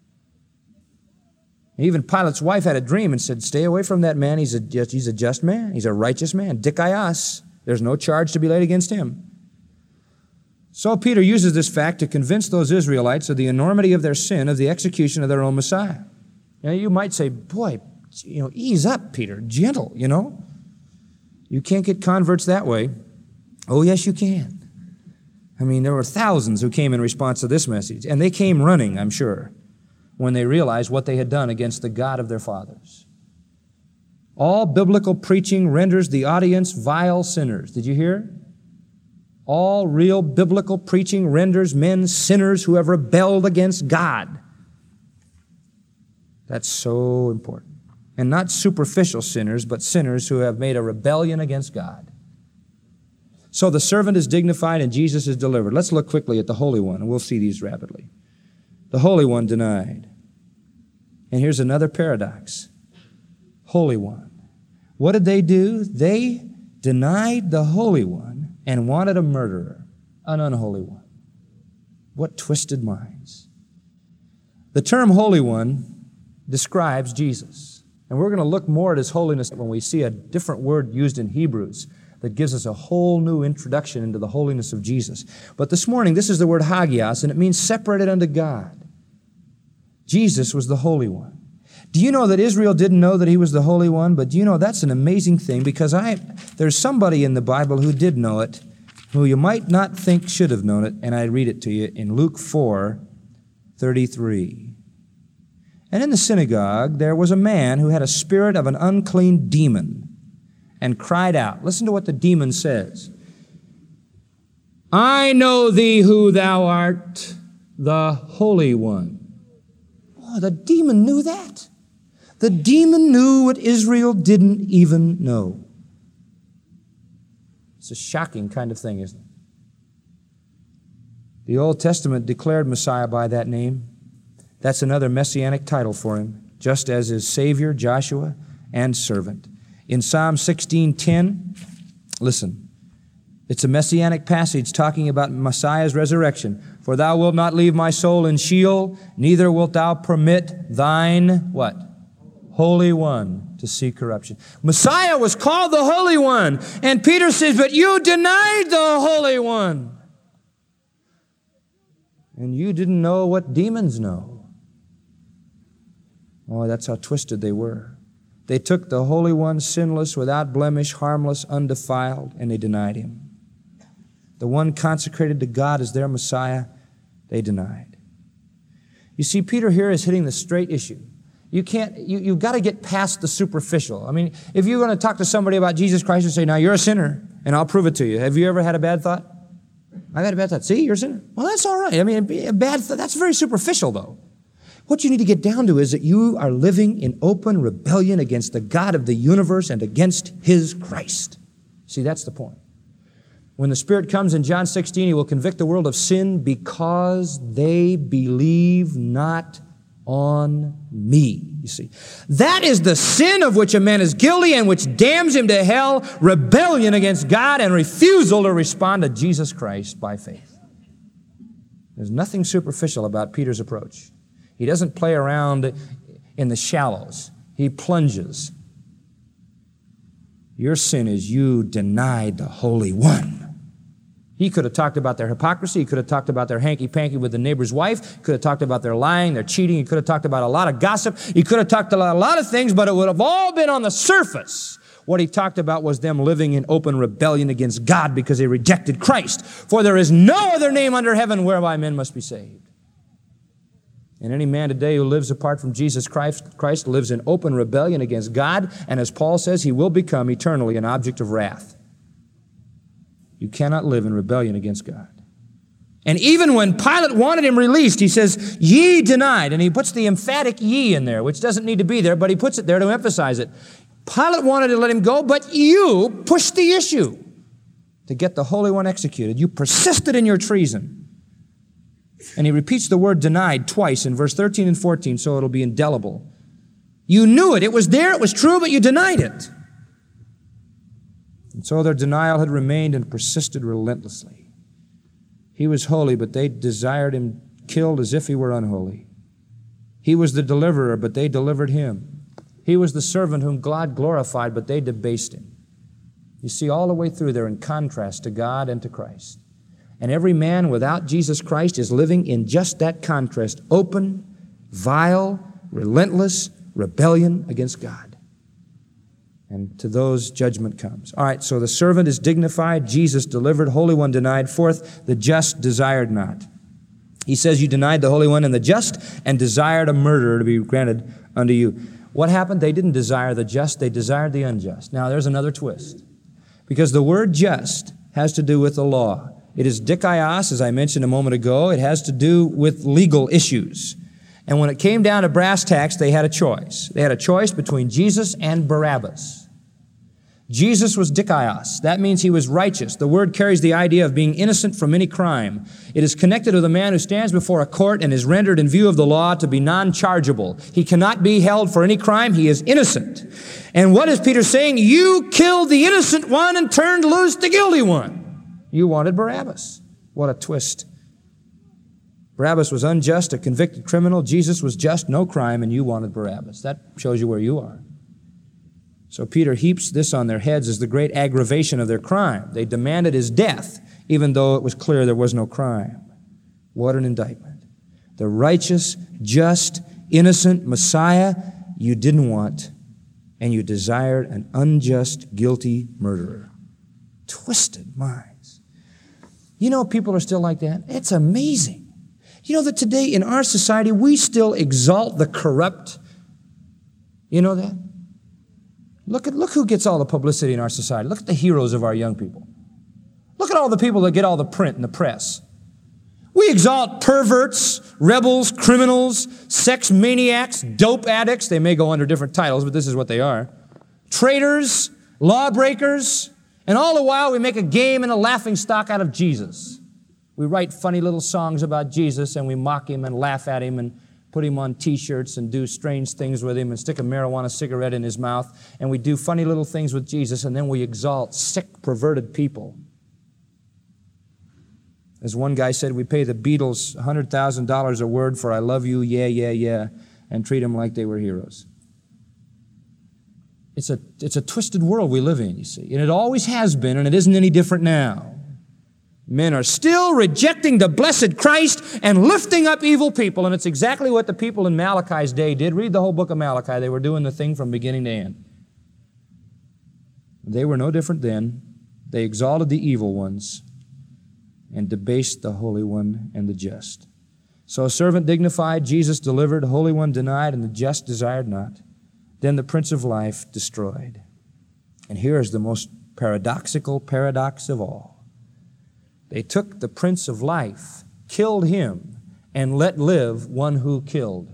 Even Pilate's wife had a dream and said, stay away from that man. He's a just, he's a just man. He's a righteous man. Dikaios. There's no charge to be laid against him. So Peter uses this fact to convince those Israelites of the enormity of their sin, of the execution of their own Messiah. Now, you might say, boy, you know, ease up, Peter, gentle, you know. You can't get converts that way. Oh, yes, you can. I mean, there were thousands who came in response to this message, and they came running, I'm sure, when they realized what they had done against the God of their fathers. All biblical preaching renders the audience vile sinners. Did you hear? All real biblical preaching renders men sinners who have rebelled against God. That's so important. And not superficial sinners, but sinners who have made a rebellion against God. So the servant is dignified and Jesus is delivered. Let's look quickly at the Holy One, and we'll see these rapidly. The Holy One denied. And here's another paradox. Holy One. What did they do? They denied the Holy One and wanted a murderer, an unholy one. What twisted minds. The term Holy One describes Jesus. And we're going to look more at His holiness when we see a different word used in Hebrews that gives us a whole new introduction into the holiness of Jesus. But this morning, this is the word hagios, and it means separated unto God. Jesus was the Holy One. Do you know that Israel didn't know that He was the Holy One? But do you know that's an amazing thing, because I there's somebody in the Bible who did know it, who you might not think should have known it, and I read it to you in Luke four thirty-three. And in the synagogue, there was a man who had a spirit of an unclean demon and cried out. Listen to what the demon says. I know thee who thou art, the Holy One. Oh, the demon knew that. The demon knew what Israel didn't even know. It's a shocking kind of thing, isn't it? The Old Testament declared Messiah by that name. That's another messianic title for Him, just as His Savior, Joshua, and servant. In Psalm sixteen ten, listen, it's a messianic passage talking about Messiah's resurrection. For thou wilt not leave my soul in Sheol, neither wilt thou permit thine, what? Holy One to see corruption. Messiah was called the Holy One. And Peter says, but you denied the Holy One. And you didn't know what demons know. Oh, that's how twisted they were. They took the Holy One, sinless, without blemish, harmless, undefiled, and they denied Him. The one consecrated to God as their Messiah, they denied. You see, Peter here is hitting the straight issue. You can't, you, you've got to get past the superficial. I mean, if you're going to talk to somebody about Jesus Christ and say, now you're a sinner, and I'll prove it to you. Have you ever had a bad thought? I've had a bad thought. See, you're a sinner. Well, that's all right. I mean, a bad thought, that's very superficial, though. What you need to get down to is that you are living in open rebellion against the God of the universe and against His Christ. See, that's the point. When the Spirit comes in John sixteen, He will convict the world of sin because they believe not on me. You see, that is the sin of which a man is guilty and which damns him to hell, rebellion against God and refusal to respond to Jesus Christ by faith. There's nothing superficial about Peter's approach. He doesn't play around in the shallows. He plunges. Your sin is you denied the Holy One. He could have talked about their hypocrisy. He could have talked about their hanky-panky with the neighbor's wife. He could have talked about their lying, their cheating. He could have talked about a lot of gossip. He could have talked about a lot of things, but it would have all been on the surface. What he talked about was them living in open rebellion against God because they rejected Christ. For there is no other name under heaven whereby men must be saved. And any man today who lives apart from Jesus Christ, Christ lives in open rebellion against God, and as Paul says, he will become eternally an object of wrath. You cannot live in rebellion against God. And even when Pilate wanted him released, he says, ye denied. And he puts the emphatic ye in there, which doesn't need to be there, but he puts it there to emphasize it. Pilate wanted to let him go, but you pushed the issue to get the Holy One executed. You persisted in your treason. And he repeats the word denied twice in verse thirteen and fourteen, so it'll be indelible. You knew it. It was there. It was true, but you denied it. And so their denial had remained and persisted relentlessly. He was holy, but they desired him killed as if he were unholy. He was the deliverer, but they delivered him. He was the servant whom God glorified, but they debased him. You see, all the way through, they're in contrast to God and to Christ. And every man without Jesus Christ is living in just that contrast, open, vile, relentless rebellion against God. And to those, judgment comes. All right, so the servant is dignified, Jesus delivered, Holy One denied. Fourth, the just desired not. He says, you denied the Holy One and the just and desired a murderer to be granted unto you. What happened? They didn't desire the just, they desired the unjust. Now, there's another twist. Because the word just has to do with the law. It is dikaios, as I mentioned a moment ago. It has to do with legal issues. And when it came down to brass tacks, they had a choice. They had a choice between Jesus and Barabbas. Jesus was dikaios. That means he was righteous. The word carries the idea of being innocent from any crime. It is connected with a man who stands before a court and is rendered in view of the law to be non-chargeable. He cannot be held for any crime. He is innocent. And what is Peter saying? You killed the innocent one and turned loose the guilty one. You wanted Barabbas. What a twist. Barabbas was unjust, a convicted criminal. Jesus was just, no crime, and you wanted Barabbas. That shows you where you are. So Peter heaps this on their heads as the great aggravation of their crime. They demanded his death, even though it was clear there was no crime. What an indictment. The righteous, just, innocent Messiah you didn't want, and you desired an unjust, guilty murderer. Twisted minds. You know, people are still like that. It's amazing. You know that today in our society, we still exalt the corrupt. You know that? Look at, look who gets all the publicity in our society. Look at the heroes of our young people. Look at all the people that get all the print in the press. We exalt perverts, rebels, criminals, sex maniacs, dope addicts. They may go under different titles, but this is what they are. Traitors, lawbreakers, and all the while we make a game and a laughing stock out of Jesus. We write funny little songs about Jesus and we mock him and laugh at him and put him on T-shirts and do strange things with him and stick a marijuana cigarette in his mouth, and we do funny little things with Jesus, and then we exalt sick, perverted people. As one guy said, we pay the Beatles one hundred thousand dollars a word for I love you, yeah, yeah, yeah, and treat them like they were heroes. It's a, it's a twisted world we live in, you see, and it always has been, and it isn't any different now. Men are still rejecting the blessed Christ and lifting up evil people, and it's exactly what the people in Malachi's day did. Read the whole book of Malachi. They were doing the thing from beginning to end. They were no different then. They exalted the evil ones and debased the Holy One and the just. So a servant dignified, Jesus delivered, Holy One denied, and the just desired not. Then the Prince of Life destroyed. And here is the most paradoxical paradox of all. They took the Prince of Life, killed him, and let live one who killed.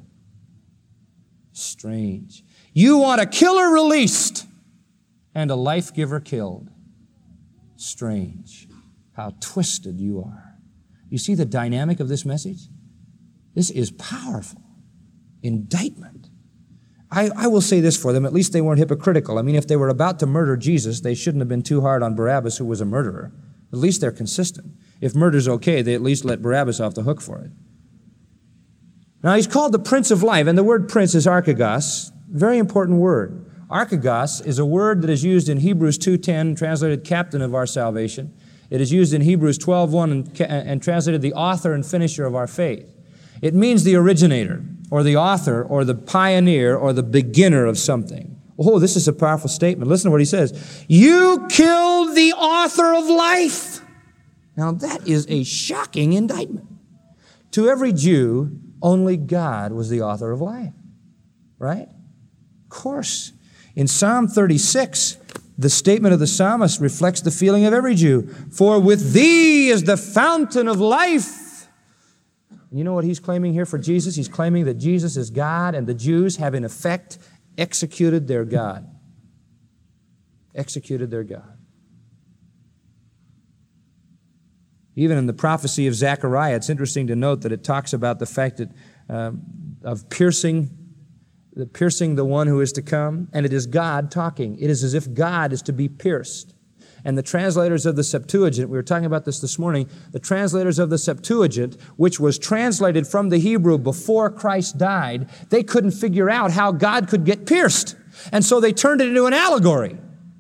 Strange. You want a killer released and a life giver killed. Strange. How twisted you are. You see the dynamic of this message? This is powerful. Indictment. I, I will say this for them, at least they weren't hypocritical. I mean, if they were about to murder Jesus, they shouldn't have been too hard on Barabbas, who was a murderer. At least they're consistent. If murder's okay, they at least let Barabbas off the hook for it. Now, he's called the Prince of Life, and the word prince is archegos, very important word. Archegos is a word that is used in Hebrews two ten, translated captain of our salvation. It is used in Hebrews twelve one and, and translated the author and finisher of our faith. It means the originator, or the author, or the pioneer, or the beginner of something. Oh, this is a powerful statement. Listen to what he says. You killed the author of life. Now, that is a shocking indictment. To every Jew, only God was the author of life. Right? Of course. In Psalm thirty-six, the statement of the psalmist reflects the feeling of every Jew. For with thee is the fountain of life. And you know what he's claiming here for Jesus? He's claiming that Jesus is God, and the Jews have in effect executed their God. Executed their God. Even in the prophecy of Zechariah, it's interesting to note that it talks about the fact that um, of piercing The piercing the one who is to come, and it is God talking. It is as if God is to be pierced. And the translators of the Septuagint, we were talking about this this morning, the translators of the Septuagint, which was translated from the Hebrew before Christ died, they couldn't figure out how God could get pierced. And so they turned it into an allegory.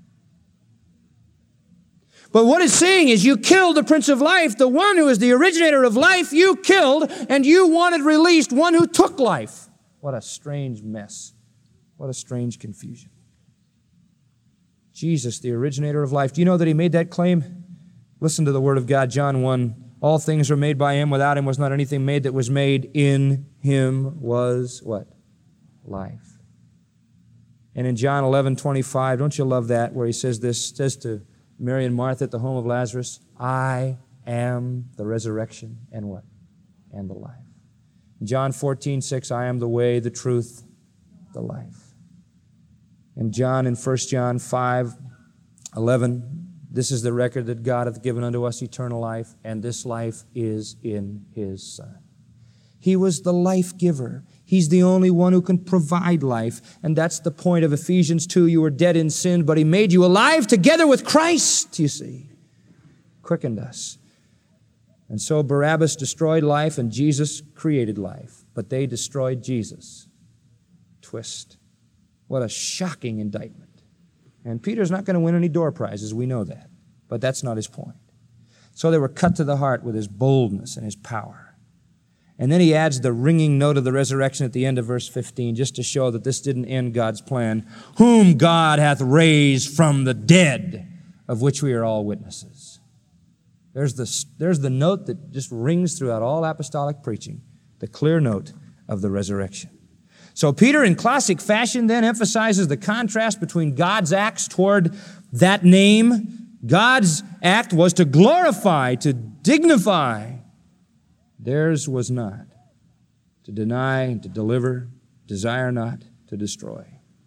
But what it's saying is you killed the Prince of Life, the one who is the originator of life, you killed, and you wanted released one who took life. What a strange mess. What a strange confusion. Jesus, the originator of life. Do you know that he made that claim? Listen to the word of God, John one. All things were made by him. Without him was not anything made that was made. In him was what? Life. And in John eleven twenty-five, don't you love that, where he says this, says to Mary and Martha at the home of Lazarus, I am the resurrection and what? And the life. John fourteen six, I am the way, the truth, the life. And John in First John five eleven, this is the record that God hath given unto us eternal life, and this life is in his Son. He was the life giver. He's the only one who can provide life. And that's the point of Ephesians two. You were dead in sin, but he made you alive together with Christ, you see. Quickened us. And so Barabbas destroyed life and Jesus created life. But they destroyed Jesus. Twist. What a shocking indictment. And Peter's not going to win any door prizes, we know that. But that's not his point. So they were cut to the heart with his boldness and his power. And then he adds the ringing note of the resurrection at the end of verse fifteen, just to show that this didn't end God's plan. Whom God hath raised from the dead, of which we are all witnesses. There's the, there's the note that just rings throughout all apostolic preaching, the clear note of the resurrection. So Peter, in classic fashion, then emphasizes the contrast between God's acts toward that name. God's act was to glorify, to dignify. Theirs was not. To deny, to deliver, desire not, to destroy.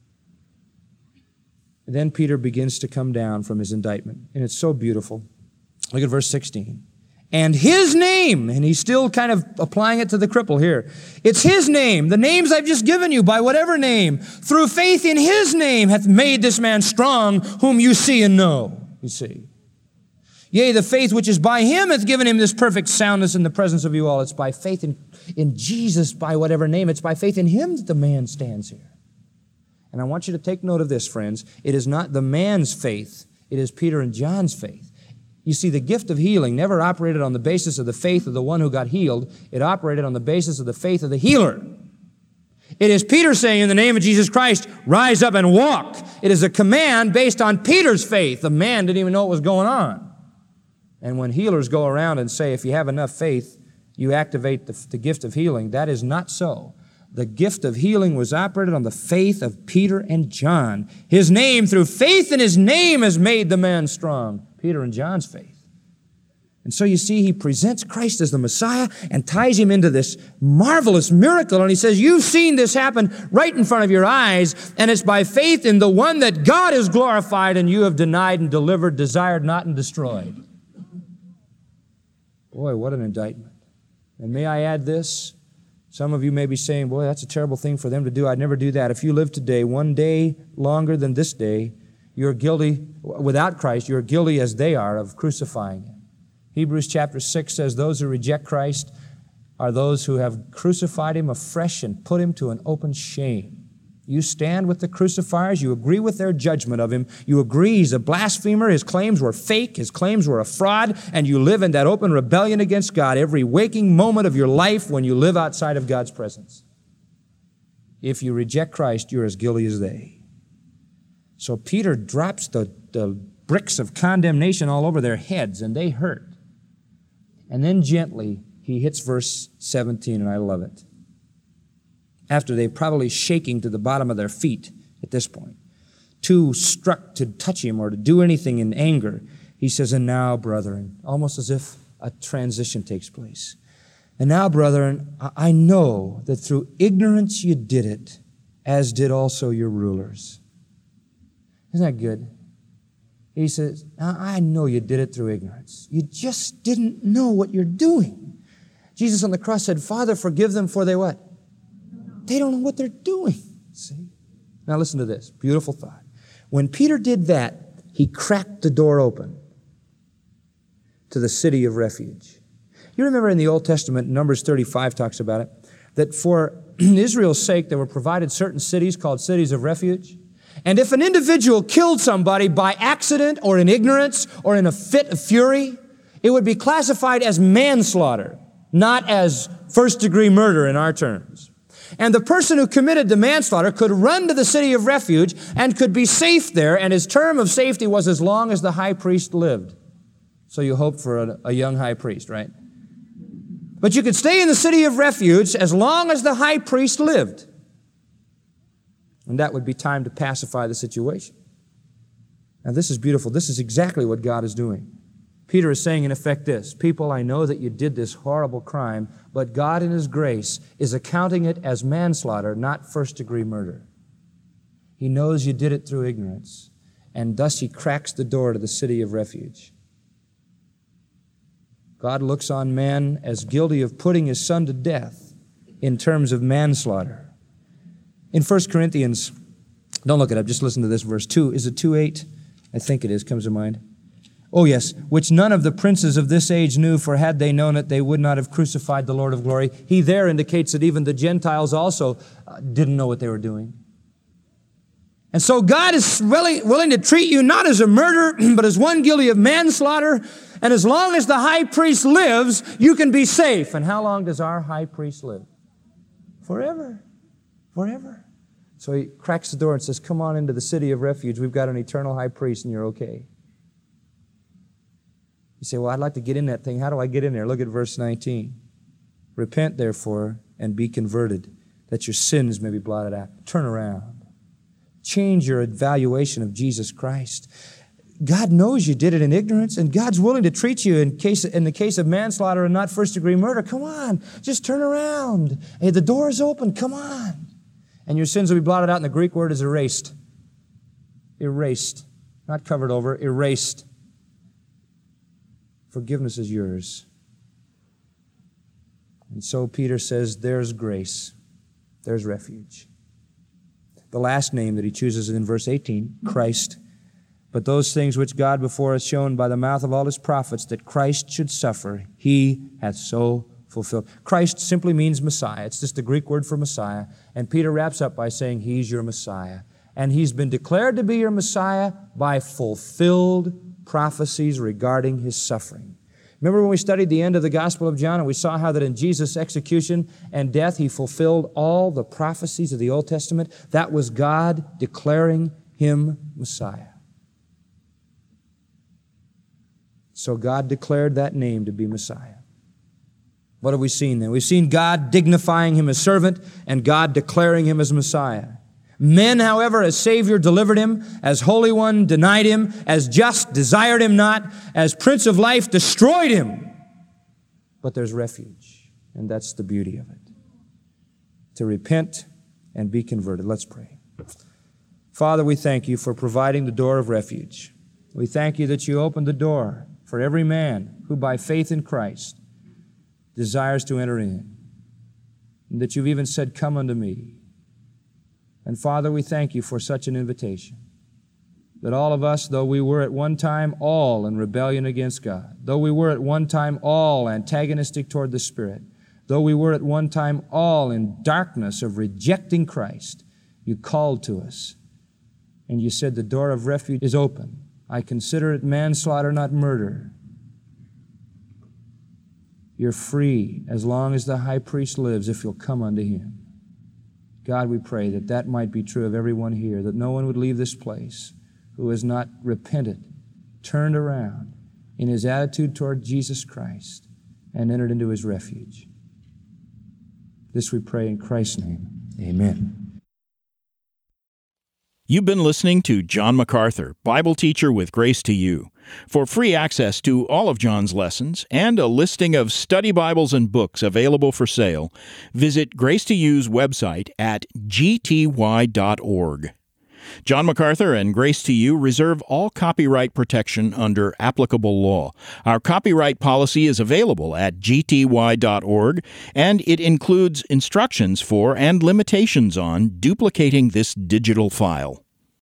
And then Peter begins to come down from his indictment, and it's so beautiful. Look at verse sixteen. And His name, and he's still kind of applying it to the cripple here. It's His name, the names I've just given you, by whatever name, through faith in His name hath made this man strong, whom you see and know, you see. Yea, the faith which is by Him hath given him this perfect soundness in the presence of you all. It's by faith in, in Jesus, by whatever name. It's by faith in Him that the man stands here. And I want you to take note of this, friends. It is not the man's faith. It is Peter and John's faith. You see, the gift of healing never operated on the basis of the faith of the one who got healed. It operated on the basis of the faith of the healer. It is Peter saying, in the name of Jesus Christ, rise up and walk. It is a command based on Peter's faith. The man didn't even know what was going on. And when healers go around and say, if you have enough faith, you activate the, the gift of healing, that is not so. The gift of healing was operated on the faith of Peter and John. His name, through faith in His name, has made the man strong. Peter and John's faith. And so you see, he presents Christ as the Messiah and ties Him into this marvelous miracle. And he says, you've seen this happen right in front of your eyes, and it's by faith in the one that God is glorified and you have denied and delivered, desired not, and destroyed. Boy, what an indictment. And may I add this? Some of you may be saying, boy, that's a terrible thing for them to do. I'd never do that. If you live today one day longer than this day, you're guilty, without Christ, you're guilty as they are of crucifying Him. Hebrews chapter six says, those who reject Christ are those who have crucified Him afresh and put Him to an open shame. You stand with the crucifiers, you agree with their judgment of Him, you agree He's a blasphemer, His claims were fake, His claims were a fraud, and you live in that open rebellion against God every waking moment of your life when you live outside of God's presence. If you reject Christ, you're as guilty as they. So Peter drops the, the bricks of condemnation all over their heads, and they hurt. And then gently, he hits verse seventeen, and I love it. After they're probably shaking to the bottom of their feet at this point, too struck to touch Him or to do anything in anger, he says, and now, brethren, almost as if a transition takes place. And now, brethren, I know that through ignorance you did it, as did also your rulers. Isn't that good? He says, I know you did it through ignorance. You just didn't know what you're doing. Jesus on the cross said, Father, forgive them for they what? They don't know what they're doing. See? Now listen to this. Beautiful thought. When Peter did that, he cracked the door open to the city of refuge. You remember in the Old Testament, Numbers thirty-five talks about it, that for Israel's sake, there were provided certain cities called cities of refuge. And if an individual killed somebody by accident or in ignorance or in a fit of fury, it would be classified as manslaughter, not as first-degree murder in our terms. And the person who committed the manslaughter could run to the city of refuge and could be safe there, and his term of safety was as long as the high priest lived. So you hope for a, a young high priest, right? But you could stay in the city of refuge as long as the high priest lived. And that would be time to pacify the situation. Now this is beautiful. This is exactly what God is doing. Peter is saying in effect this, people, I know that you did this horrible crime, but God in His grace is accounting it as manslaughter, not first-degree murder. He knows you did it through ignorance, and thus He cracks the door to the city of refuge. God looks on man as guilty of putting His Son to death in terms of manslaughter. In First Corinthians, don't look it up, just listen to this verse two. Is it two eight? I think it is, comes to mind. Oh yes, which none of the princes of this age knew, for had they known it, they would not have crucified the Lord of glory. He there indicates that even the Gentiles also uh, didn't know what they were doing. And so God is willing, willing to treat you not as a murderer, but as one guilty of manslaughter. And as long as the high priest lives, you can be safe. And how long does our high priest live? Forever. Forever. So he cracks the door and says, come on into the city of refuge. We've got an eternal high priest and you're okay. You say, well, I'd like to get in that thing. How do I get in there? Look at verse nineteen. Repent, therefore, and be converted, that your sins may be blotted out. Turn around. Change your evaluation of Jesus Christ. God knows you did it in ignorance, and God's willing to treat you in case in the case of manslaughter and not first-degree murder. Come on, just turn around. Hey, the door is open. Come on. And your sins will be blotted out, and the Greek word is erased. Erased. Not covered over, erased. Forgiveness is yours. And so Peter says, there's grace, there's refuge. The last name that he chooses in verse eighteen, Christ. But those things which God before has shown by the mouth of all his prophets that Christ should suffer, he hath so fulfilled. Christ simply means Messiah. It's just the Greek word for Messiah. And Peter wraps up by saying he's your Messiah. And he's been declared to be your Messiah by fulfilled prophecies regarding his suffering. Remember when we studied the end of the Gospel of John and we saw how that in Jesus' execution and death he fulfilled all the prophecies of the Old Testament? That was God declaring him Messiah. So God declared that name to be Messiah. What have we seen then? We've seen God dignifying him as servant and God declaring him as Messiah. Men, however, as Savior delivered him, as Holy One denied him, as just desired him not, as Prince of Life destroyed him. But there's refuge, and that's the beauty of it. To repent and be converted. Let's pray. Father, we thank you for providing the door of refuge. We thank you that you opened the door for every man who by faith in Christ desires to enter in. And that you've even said, come unto me. And Father, we thank you for such an invitation. That all of us, though we were at one time all in rebellion against God, though we were at one time all antagonistic toward the Spirit, though we were at one time all in darkness of rejecting Christ, you called to us. And you said the door of refuge is open. I consider it manslaughter, not murder. You're free as long as the high priest lives if you'll come unto him. God, we pray that that might be true of everyone here, that no one would leave this place who has not repented, turned around in his attitude toward Jesus Christ, and entered into his refuge. This we pray in Christ's name. Amen. You've been listening to John MacArthur, Bible teacher with Grace to You. For free access to all of John's lessons and a listing of study Bibles and books available for sale, visit Grace to You's website at g t y dot org. John MacArthur and Grace to You reserve all copyright protection under applicable law. Our copyright policy is available at g t y dot org, and it includes instructions for and limitations on duplicating this digital file.